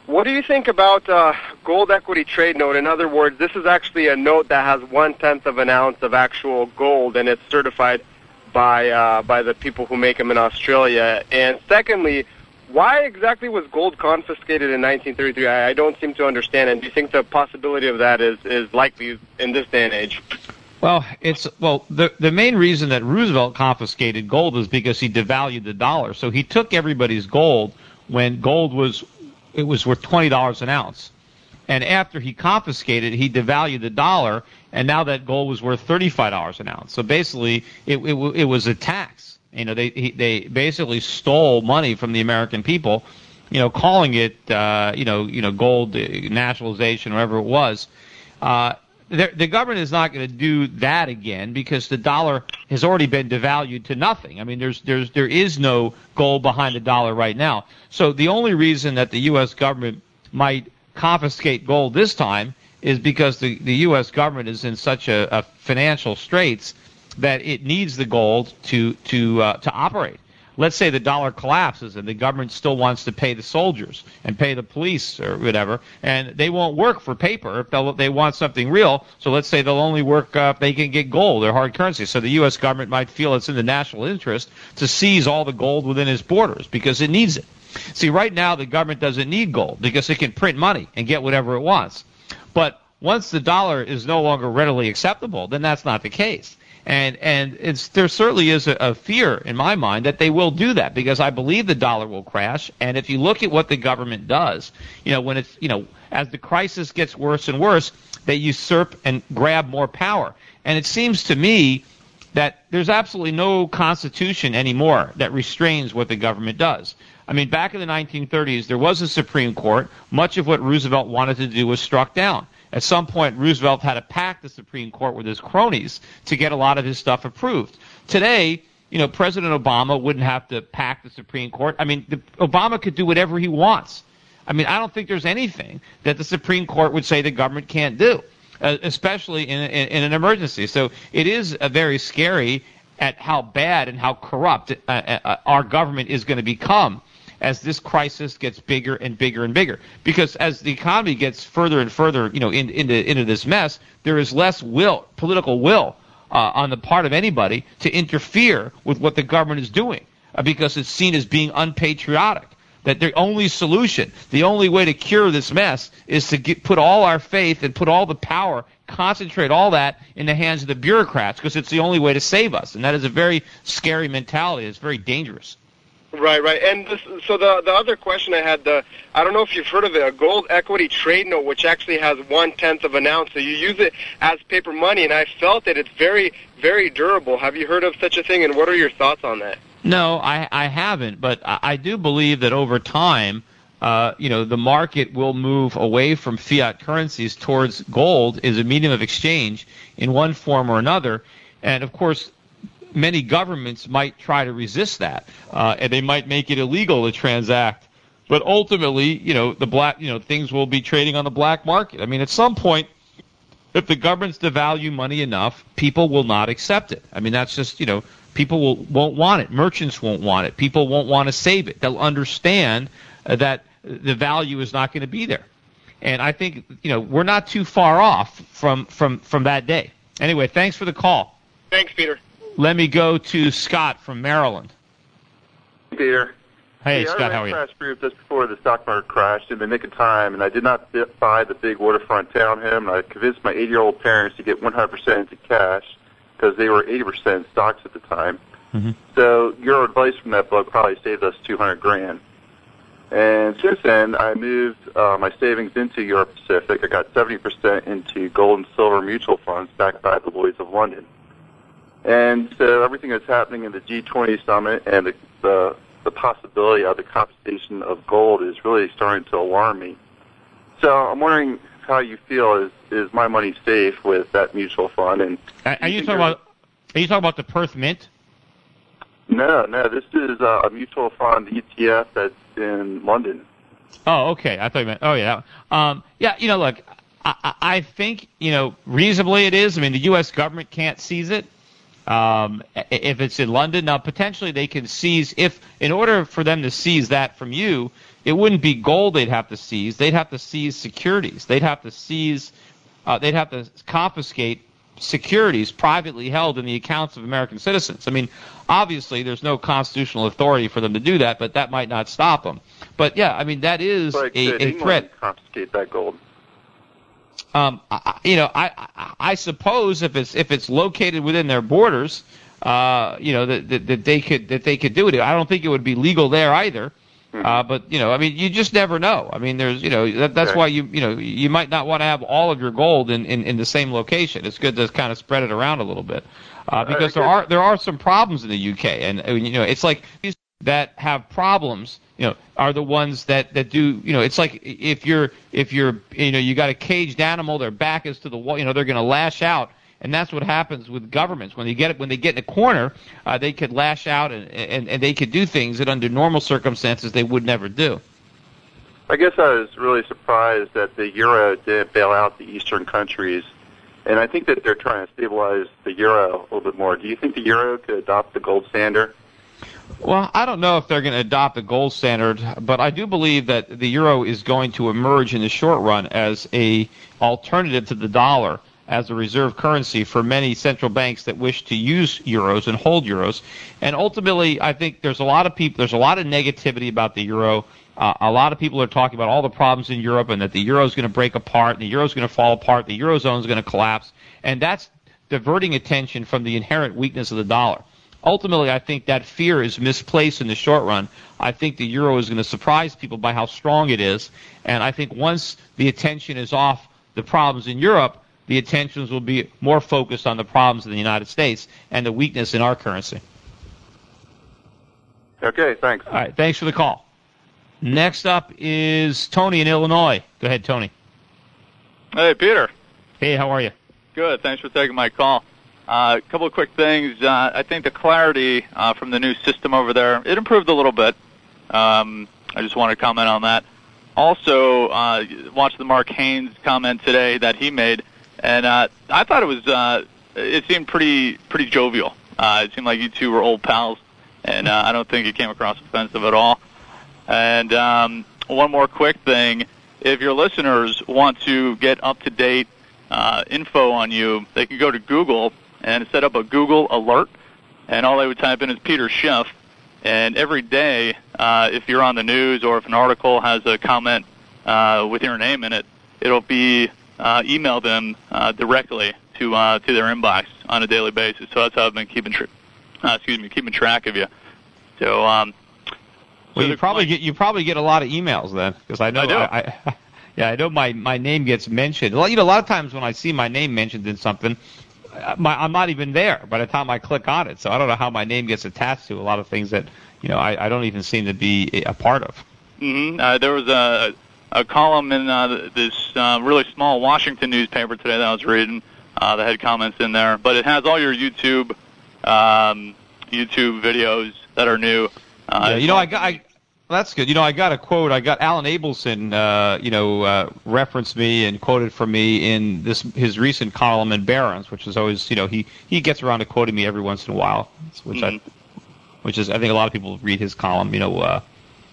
What do you think about uh, gold equity trade note? In other words, this is actually a note that has one-tenth of an ounce of actual gold, and it's certified by uh, by the people who make them in Australia. And secondly, why exactly was gold confiscated in nineteen thirty-three? I, I don't seem to understand. And do you think the possibility of that is, is likely in this day and age? Well, it's well the the main reason that Roosevelt confiscated gold is because he devalued the dollar. So he took everybody's gold when gold was it was worth twenty dollars an ounce. And after he confiscated, he devalued the dollar, and now that gold was worth thirty-five dollars an ounce. So basically, it it, it was a tax. You know, they he, they basically stole money from the American people, you know, calling it uh, you know you know gold nationalization, whatever it was. Uh, the, the government is not going to do that again because the dollar has already been devalued to nothing. I mean, there's there's there is no gold behind the dollar right now. So the only reason that the U S government might confiscate gold this time is because the, the U S government is in such a, a financial straits that it needs the gold to to uh, to operate. Let's say the dollar collapses and the government still wants to pay the soldiers and pay the police or whatever, and they won't work for paper if they'll, they want something real. So let's say they'll only work uh, if they can get gold or hard currency. So the U S government might feel it's in the national interest to seize all the gold within its borders because it needs it. See, right now the government doesn't need gold because it can print money and get whatever it wants. But once the dollar is no longer readily acceptable, then that's not the case. And and it's there certainly is a, a fear in my mind that they will do that because I believe the dollar will crash. And if you look at what the government does, you know, when it's you know as the crisis gets worse and worse, they usurp and grab more power. And it seems to me that there's absolutely no constitution anymore that restrains what the government does. I mean, back in the nineteen thirties, there was a Supreme Court. Much of what Roosevelt wanted to do was struck down. At some point, Roosevelt had to pack the Supreme Court with his cronies to get a lot of his stuff approved. Today, you know, President Obama wouldn't have to pack the Supreme Court. I mean, the, Obama could do whatever he wants. I mean, I don't think there's anything that the Supreme Court would say the government can't do, uh, especially in, in, in an emergency. So it is uh, very scary at how bad and how corrupt uh, uh, our government is going to become as this crisis gets bigger and bigger and bigger. Because as the economy gets further and further, you know, in, into into this mess, there is less will, political will, uh, on the part of anybody to interfere with what the government is doing, uh, because it's seen as being unpatriotic. That the only solution, the only way to cure this mess, is to get, put all our faith and put all the power, concentrate all that in the hands of the bureaucrats, because it's the only way to save us. And that is a very scary mentality. It's very dangerous. Right, right. And this, so the the other question I had, the I don't know if you've heard of it, a gold equity trade note, which actually has one-tenth of an ounce. So you use it as paper money, and I felt that it's very, very durable. Have you heard of such a thing, and what are your thoughts on that? No, I, I haven't, but I, I do believe that over time, uh, you know, the market will move away from fiat currencies towards gold as a medium of exchange in one form or another. And, of course, many governments might try to resist that, uh, and they might make it illegal to transact. But ultimately, you know, the black, you know, things will be trading on the black market. I mean, at some point, if the governments devalue money enough, people will not accept it. I mean, that's just, you know, people will, won't want it. Merchants won't want it. People won't want to save it. They'll understand uh, that the value is not going to be there. And I think, you know, we're not too far off from, from, from that day. Anyway, thanks for the call. Thanks, Peter. Let me go to Scott from Maryland. Peter. Hey, hey Scott, how are you? I ran Crash Group just before the stock market crashed in the nick of time, and I did not buy the big waterfront townhome, and I convinced my eighty-year-old parents to get one hundred percent into cash because they were eighty percent stocks at the time. Mm-hmm. So your advice from that book probably saved us two hundred grand. And since then, I moved uh, my savings into Europe Pacific. I got seventy percent into gold and silver mutual funds backed by the Lloyd's of London. And so everything that's happening in the G twenty summit and the, the the possibility of the compensation of gold is really starting to alarm me. So I'm wondering how you feel. Is is my money safe with that mutual fund? And are you talking about? Are you talking about the Perth Mint? No, no. This is uh, a mutual fund E T F that's in London. Oh, okay. I thought you meant. Oh, yeah. Um, yeah. You know, look, I, I think you know reasonably it is. I mean, the U S government can't seize it. Um, if it's in London, now potentially they can seize, if in order for them to seize that from you, it wouldn't be gold they'd have to seize. They'd have to seize securities. They'd have to seize, uh, they'd have to confiscate securities privately held in the accounts of American citizens. I mean, obviously there's no constitutional authority for them to do that, but that might not stop them. But yeah, I mean, that is like, a, a threat. Confiscate that gold. Um, I, you know, I, I I suppose if it's if it's located within their borders, uh, you know, that, that that they could that they could do it. I don't think it would be legal there either. Mm-hmm. Uh, but you know, I mean, you just never know. I mean, there's you know that, that's okay. why you you know you might not want to have all of your gold in, in, in the same location. It's good to kind of spread it around a little bit uh, because there are there are some problems in the U K, and you know it's like that have problems. You know, are the ones that, that do, you know, it's like if you're, if you're, you know, you got a caged animal, their back is to the wall, you know, they're going to lash out. And that's what happens with governments. When they get it, when they get in a corner, uh, they could lash out and, and, and they could do things that under normal circumstances they would never do. I guess I was really surprised that the euro didn't bail out the eastern countries. And I think that they're trying to stabilize the euro a little bit more. Do you think the euro could adopt the gold standard? Well, I don't know if they're going to adopt the gold standard, but I do believe that the euro is going to emerge in the short run as a alternative to the dollar as a reserve currency for many central banks that wish to use euros and hold euros. And ultimately, I think there's a lot of people, there's a lot of negativity about the euro. Uh, a lot of people are talking about all the problems in Europe and that the euro is going to break apart, and the euro is going to fall apart, the eurozone is going to collapse, and that's diverting attention from the inherent weakness of the dollar. Ultimately, I think that fear is misplaced in the short run. I think the euro is going to surprise people by how strong it is. And I think once the attention is off the problems in Europe, the attentions will be more focused on the problems in the United States and the weakness in our currency. Okay, thanks. All right, thanks for the call. Next up is Tony in Illinois. Go ahead, Tony. Hey, Peter. Hey, how are you? Good. Thanks for taking my call. Uh, a couple of quick things. Uh, I think the clarity uh, from the new system over there, it improved a little bit. Um, I just want to comment on that. Also, uh, watched the Mark Haynes comment today that he made, and uh, I thought it was, uh, it seemed pretty pretty jovial. Uh, it seemed like you two were old pals, and uh, I don't think it came across offensive at all. And um, one more quick thing. If your listeners want to get up-to-date uh, info on you, they can go to Google and set up a Google alert, and all they would type in is Peter Schiff. And every day, uh, if you're on the news or if an article has a comment uh, with your name in it, it'll be uh, emailed them uh, directly to uh, to their inbox on a daily basis. So that's how I've been keeping tra- uh, excuse me keeping track of you. So, um, well, so you probably get you probably get a lot of emails then, because I know I do. I, I, yeah I know my, my name gets mentioned. You know, a lot of times when I see my name mentioned in something, My, I'm not even there by the time I click on it, so I don't know how my name gets attached to a lot of things that you know I, I don't even seem to be a part of. Mm-hmm. Uh, there was a, a column in uh, this uh, really small Washington newspaper today that I was reading uh, that had comments in there, but it has all your YouTube um, YouTube videos that are new. Uh, yeah, you know, I got. I, Well, that's good. You know, I got a quote. I got Alan Abelson, uh, you know, uh, referenced me and quoted from me in this his recent column in Barron's, which is always, you know, he, he gets around to quoting me every once in a while, which mm-hmm. I, which is I think a lot of people read his column, you know. Uh,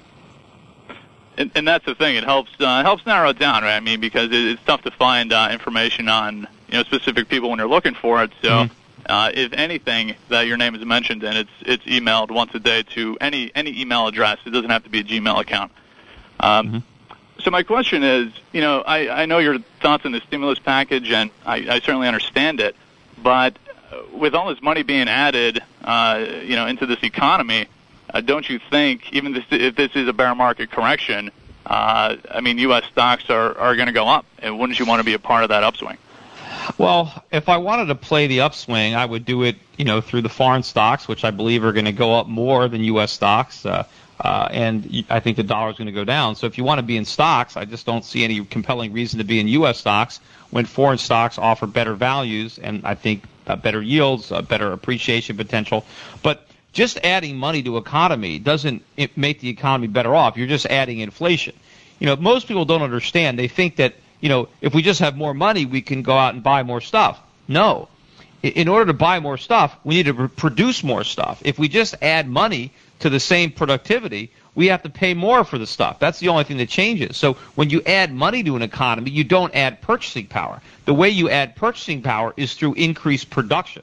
and, and that's the thing. It helps uh, helps narrow it down, right? I mean, because it, it's tough to find uh, information on you know specific people when you're looking for it. So. Mm-hmm. Uh, if anything that your name is mentioned, and it's it's emailed once a day to any any email address. It doesn't have to be a Gmail account. Um, mm-hmm. So my question is, you know, I, I know your thoughts on the stimulus package, and I, I certainly understand it. But with all this money being added, uh, you know, into this economy, uh, don't you think, even this, if this is a bear market correction, uh, I mean, U S stocks are are going to go up, and wouldn't you want to be a part of that upswing? Well, if I wanted to play the upswing, I would do it, you know, through the foreign stocks, which I believe are going to go up more than U S stocks, uh, uh, and I think the dollar is going to go down. So if you want to be in stocks, I just don't see any compelling reason to be in U S stocks when foreign stocks offer better values and I think uh, better yields, uh, better appreciation potential. But just adding money to economy doesn't make the economy better off. You're just adding inflation. You know, most people don't understand. They think that, you know, if we just have more money, we can go out and buy more stuff. No. in order to buy more stuff, we need to produce more stuff. If we just add money to the same productivity, we have to pay more for the stuff. That's the only thing that changes. So when you add money to an economy, you don't add purchasing power. The way you add purchasing power is through increased production.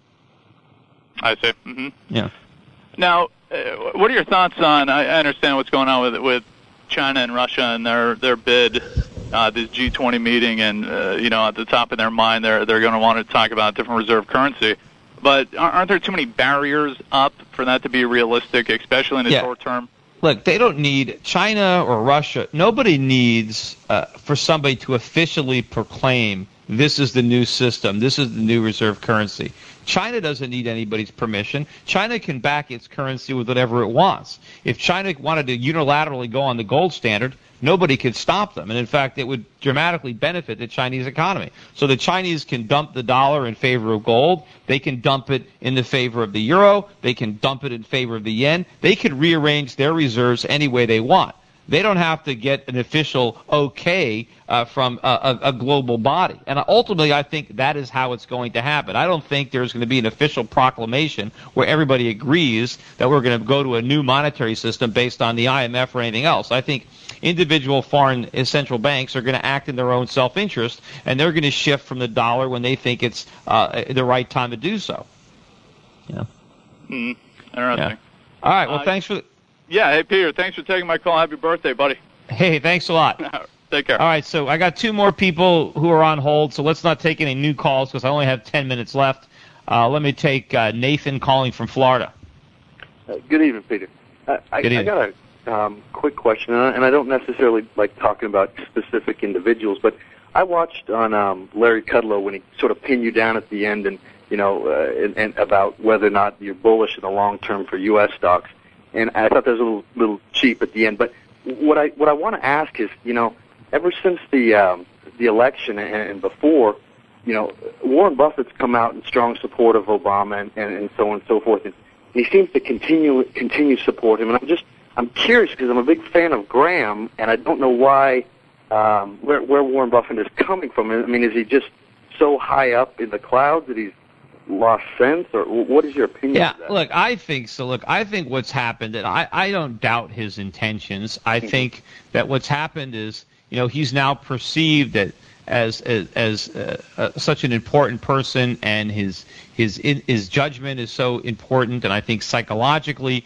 I see. Mm-hmm. Yeah. Now, uh, what are your thoughts on, I, I understand what's going on with with China and Russia and their, their bid, uh, this G twenty meeting, and, uh, you know, at the top of their mind, they're, they're going to want to talk about different reserve currency. But aren't there too many barriers up for that to be realistic, especially in the yeah. short term? Look, they don't need China or Russia. Nobody needs uh, for somebody to officially proclaim this is the new system, this is the new reserve currency. China doesn't need anybody's permission. China can back its currency with whatever it wants. If China wanted to unilaterally go on the gold standard, nobody could stop them. And in fact, it would dramatically benefit the Chinese economy. So the Chinese can dump the dollar in favor of gold. They can dump it in the favor of the euro. They can dump it in favor of the yen. They can rearrange their reserves any way they want. They don't have to get an official okay uh, from a, a, a global body. And ultimately, I think that is how it's going to happen. I don't think there's going to be an official proclamation where everybody agrees that we're going to go to a new monetary system based on the I M F or anything else. I think individual foreign central banks are going to act in their own self-interest, and they're going to shift from the dollar when they think it's uh, the right time to do so. Yeah. Mm, interesting. Yeah. All right. Well, uh, thanks for the... Yeah, hey, Peter, thanks for taking my call. Happy birthday, buddy. Hey, thanks a lot. Take care. All right, so I got two more people who are on hold, so let's not take any new calls because I only have ten minutes left. Uh, let me take uh, Nathan calling from Florida. Uh, good evening, Peter. Uh, I, good evening. I got a um, quick question, and I don't necessarily like talking about specific individuals, but I watched on um, Larry Kudlow when he sort of pinned you down at the end and, you know, uh, and, and about whether or not you're bullish in the long term for U S stocks. And I thought that was a little, little cheap at the end. But what I what I want to ask is, you know, ever since the um, the election and, and before, you know, Warren Buffett's come out in strong support of Obama and, and, and so on and so forth, and he seems to continue continue to support him. And I'm just I'm curious because I'm a big fan of Graham, and I don't know why um, where where Warren Buffett is coming from. I mean, is he just so high up in the clouds that he's lost sense, or what is your opinion yeah, of that? Look, I think so. Look, I think what's happened, and I, I don't doubt his intentions. I mm-hmm. think that what's happened is, you know, he's now perceived that as as, as uh, uh, such an important person, and his his his judgment is so important, and I think psychologically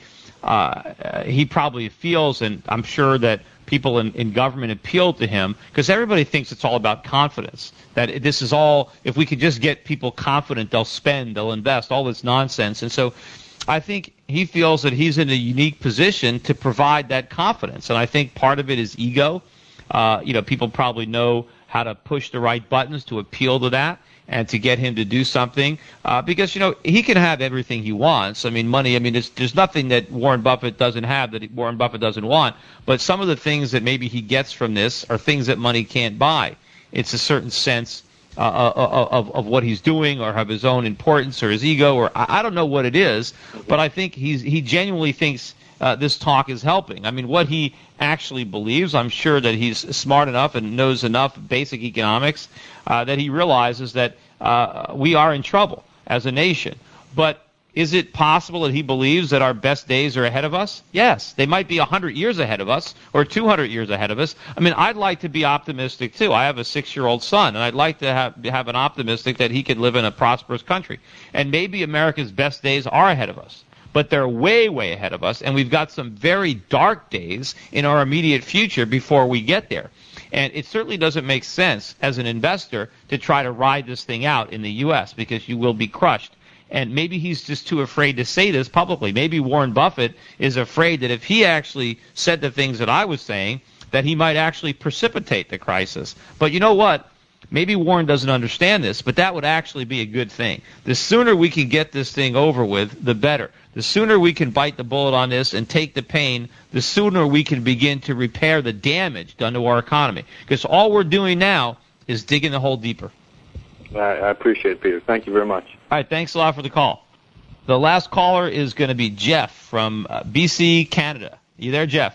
uh, he probably feels, and I'm sure that people in, in government appeal to him because everybody thinks it's all about confidence, that this is all, if we could just get people confident, they'll spend, they'll invest, all this nonsense. And so I think he feels that he's in a unique position to provide that confidence. And I think part of it is ego. Uh, you know, people probably know how to push the right buttons to appeal to that and to get him to do something, uh, because, you know, he can have everything he wants. I mean, money, I mean, there's, there's nothing that Warren Buffett doesn't have that Warren Buffett doesn't want, but some of the things that maybe he gets from this are things that money can't buy. It's a certain sense uh, of, of what he's doing, or of his own importance, or his ego, or I, I don't know what it is, but I think he's, he genuinely thinks uh, this talk is helping. I mean, what he actually believes, I'm sure that he's smart enough and knows enough basic economics uh, that he realizes that uh, we are in trouble as a nation. But is it possible that he believes that our best days are ahead of us? Yes. They might be one hundred years ahead of us or two hundred years ahead of us. I mean, I'd like to be optimistic, too. I have a six-year-old son, and I'd like to have, have an optimistic that he could live in a prosperous country. And maybe America's best days are ahead of us. But they're way, way ahead of us, and we've got some very dark days in our immediate future before we get there. And it certainly doesn't make sense as an investor to try to ride this thing out in the U S because you will be crushed. And maybe he's just too afraid to say this publicly. Maybe Warren Buffett is afraid that if he actually said the things that I was saying, that he might actually precipitate the crisis. But you know what? Maybe Warren doesn't understand this, but that would actually be a good thing. The sooner we can get this thing over with, the better. The sooner we can bite the bullet on this and take the pain, the sooner we can begin to repair the damage done to our economy. Because all we're doing now is digging the hole deeper. I, I appreciate it, Peter. Thank you very much. All right, thanks a lot for the call. The last caller is going to be Jeff from uh, B C, Canada. You there, Jeff?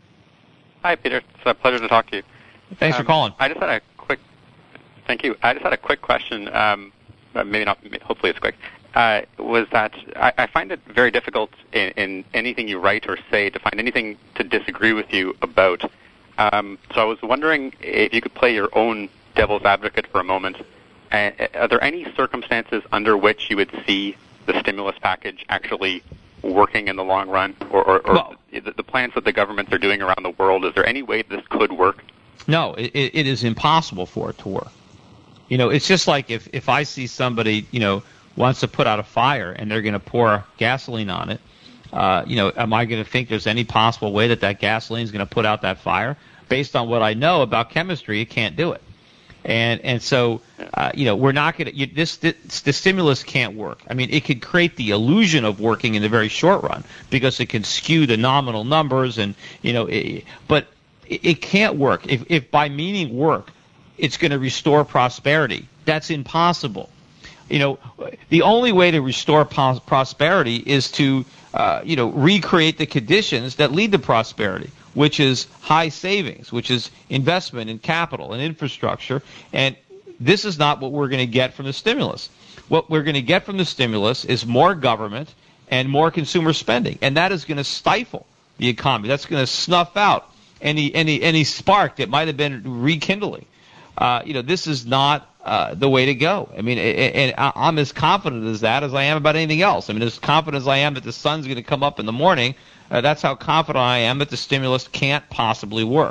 Hi, Peter. It's a pleasure to talk to you. Thanks um, for calling. I just had a quick, thank you. I just had a quick question. Um, uh, maybe not, hopefully it's quick, uh, was that I, I find it very difficult in, in anything you write or say to find anything to disagree with you about. Um, so I was wondering if you could play your own devil's advocate for a moment. Uh, are there any circumstances under which you would see the stimulus package actually working in the long run, or, or, or well, the, the plans that the governments are doing around the world? Is there any way this could work? No, it, it is impossible for it to work. You know, it's just like if, if I see somebody, you know, wants to put out a fire and they're going to pour gasoline on it, uh, you know, am I going to think there's any possible way that that gasoline is going to put out that fire? Based on what I know about chemistry, it can't do it. And and so, uh, you know, we're not going to – this, this the stimulus can't work. I mean, it could create the illusion of working in the very short run because it can skew the nominal numbers and, you know, it, but it, it can't work. If, if by meaning work, it's going to restore prosperity. That's impossible. You know, the only way to restore pos- prosperity is to, uh, you know, recreate the conditions that lead to prosperity, which is high savings, which is investment in capital and infrastructure. And this is not what we're going to get from the stimulus. What we're going to get from the stimulus is more government and more consumer spending, and that is going to stifle the economy. That's going to snuff out any any any spark that might have been rekindling. Uh, you know, this is not uh, the way to go. I mean, and I'm as confident as that as I am about anything else. I mean, as confident as I am that the sun's going to come up in the morning, uh, that's how confident I am that the stimulus can't possibly work.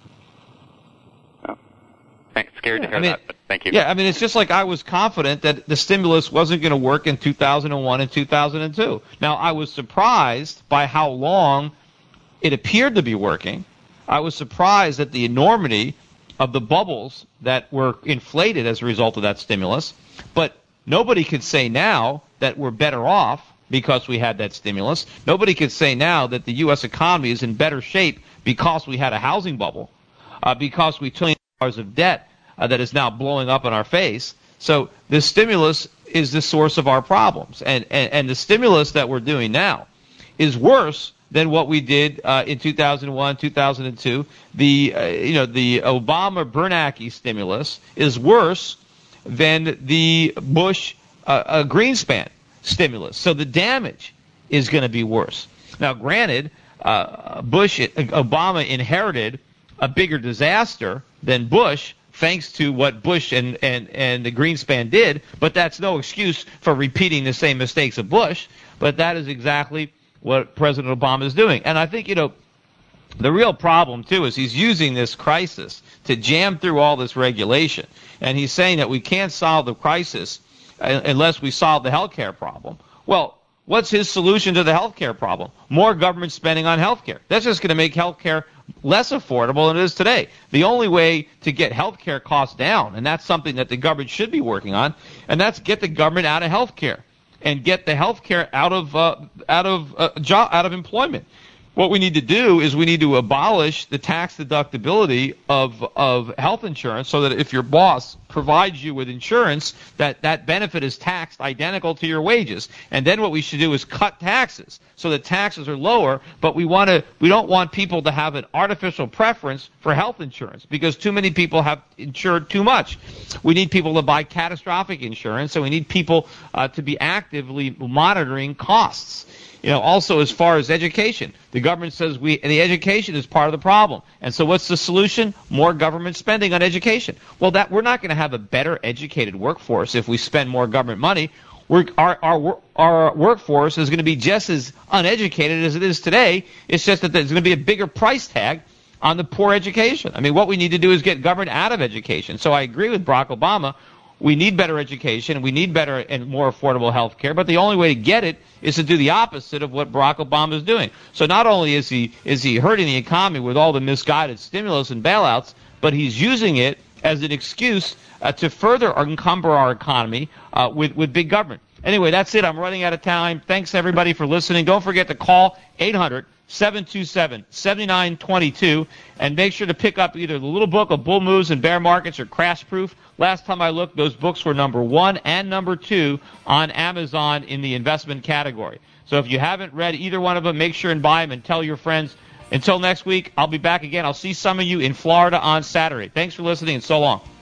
Oh. Thanks. Scared yeah, to hear I mean, that, but thank you. Yeah, I mean, it's just like I was confident that the stimulus wasn't going to work in two thousand one and two thousand two. Now, I was surprised by how long it appeared to be working. I was surprised at the enormity of the bubbles that were inflated as a result of that stimulus. But nobody could say now that we're better off because we had that stimulus. Nobody could say now that the U S economy is in better shape because we had a housing bubble, uh, because we took dollars of debt uh, that is now blowing up in our face. So the stimulus is the source of our problems. And, and, and the stimulus that we're doing now is worse than what we did uh, in two thousand one, two thousand two. The uh, you know the Obama-Bernanke stimulus is worse than the Bush uh, uh, Greenspan stimulus. So the damage is going to be worse. Now, granted, uh, Bush Obama inherited a bigger disaster than Bush, thanks to what Bush and, and, and the Greenspan did, but that's no excuse for repeating the same mistakes of Bush. But that is exactly what President Obama is doing. And I think, you know, the real problem, too, is he's using this crisis to jam through all this regulation. And he's saying that we can't solve the crisis unless we solve the health care problem. Well, what's his solution to the health care problem? More government spending on health care. That's just going to make health care less affordable than it is today. The only way to get health care costs down, and that's something that the government should be working on, and that's get the government out of health care and get the health care out of uh, out of uh, job out of employment. What we need to do is we need to abolish the tax deductibility of of health insurance so that if your boss provides you with insurance, that that benefit is taxed identical to your wages. And then what we should do is cut taxes so that taxes are lower, but we want to we don't want people to have an artificial preference for health insurance because too many people have insured too much. We need people to buy catastrophic insurance, and we need people uh, to be actively monitoring costs. You know, also as far as education, the government says we the education is part of the problem. And so what's the solution? More government spending on education. Well, that we're not going to have a better educated workforce if we spend more government money. We're, our, our, our workforce is going to be just as uneducated as it is today. It's just that there's going to be a bigger price tag on the poor education. I mean, what we need to do is get government out of education. So I agree with Barack Obama. We need better education, we need better and more affordable health care, but the only way to get it is to do the opposite of what Barack Obama is doing. So not only is he is he hurting the economy with all the misguided stimulus and bailouts, but he's using it as an excuse uh, to further encumber our economy uh, with, with big government. Anyway, that's it. I'm running out of time. Thanks, everybody, for listening. Don't forget to call eight hundred, seven two seven, seven nine two two and make sure to pick up either the little book of Bull Moves and Bear Markets or Crash Proof. Last time I looked, those books were number one and number two on Amazon in the investment category. So if you haven't read either one of them, make sure and buy them and tell your friends. Until next week, I'll be back again. I'll see some of you in Florida on Saturday. Thanks for listening, and so long.